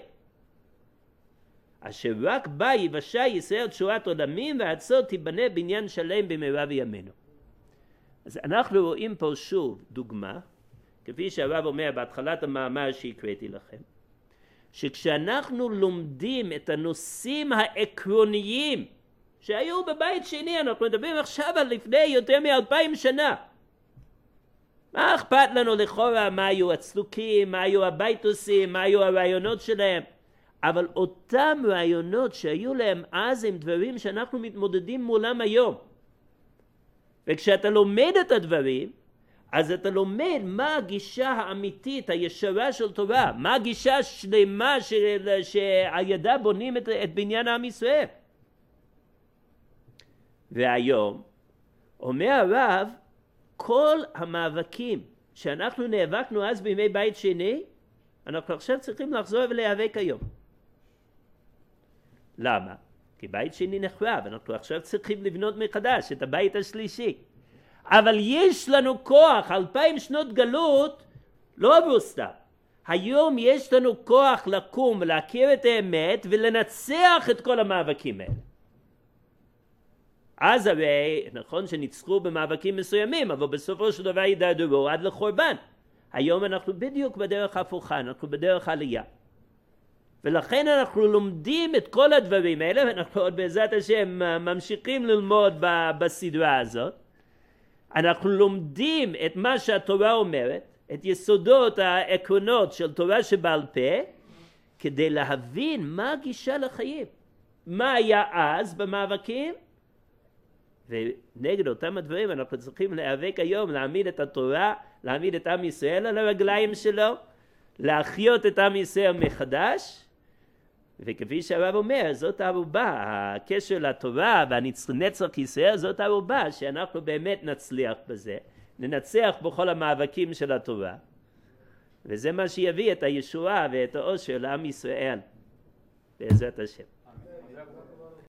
אשר רק בה יבשה ישראל תשורת עולמים והארצות תיבנה בניין שלם במהרה בימינו. אז אנחנו רואים פה שוב דוגמה, כפי שהרב אומר בהתחלת המאמר שהקראתי לכם, שכשאנחנו לומדים את הנושאים העקרוניים שהיו בבית שני, אנחנו מדברים עכשיו על לפני יותר מ2000 שנה, מה אכפת לנו לכאורה מה היו הצלוקים, מה היו הבייטוסים, מה היו הרעיונות שלהם? אבל אותם רעיונות שהיו להם אז הם דברים שאנחנו מתמודדים מולם היום. וכשאתה לומד את הדברים, אז אתה לומד מה הגישה האמיתית, הישרה של תורה, מה הגישה השלמה שעל ידה בונים את בניין עם ישראל. והיום, אומר הרב, כל המאבקים שאנחנו נאבקנו אז בימי בית שני, אנחנו עכשיו צריכים לחזור ולהיאבק היום. למה? כי בית שני נחרב, אנחנו עכשיו צריכים לבנות מחדש את הבית השלישי. אבל יש לנו כוח, 2000 שנות גלות, לא עברו סתם. היום יש לנו כוח לקום ולהכיר את האמת ולנצח את כל המאבקים האלה. אז הרי נכון שניצחו במאבקים מסוימים, אבל בסופו של דבר ידרדרו עד לחורבן. היום אנחנו בדיוק בדרך הפוכה, אנחנו בדרך עלייה. ולכן אנחנו לומדים את כל הדברים האלה, ואנחנו עוד בעזרת השם ממשיכים ללמוד בסדרה הזאת. אנחנו לומדים את מה שהתורה אומרת, את יסודות העקרונות של תורה שבעל פה, כדי להבין מה הגישה לחיים. מה היה אז במאבקים? ונגד אותם הדברים אנחנו צריכים להיאבק היום, להעמיד את התורה, להעמיד את עם ישראל על הרגליים שלו, להחיות את עם ישראל מחדש, וכפי שהרב אומר, זאת הערובה, הקשר לתורה והנצח ישראל, זאת הערובה שאנחנו באמת נצליח בזה, ננצח בכל המאבקים של התורה, וזה מה שיביא את הישועה ואת האושר לעם ישראל, בעזרת השם.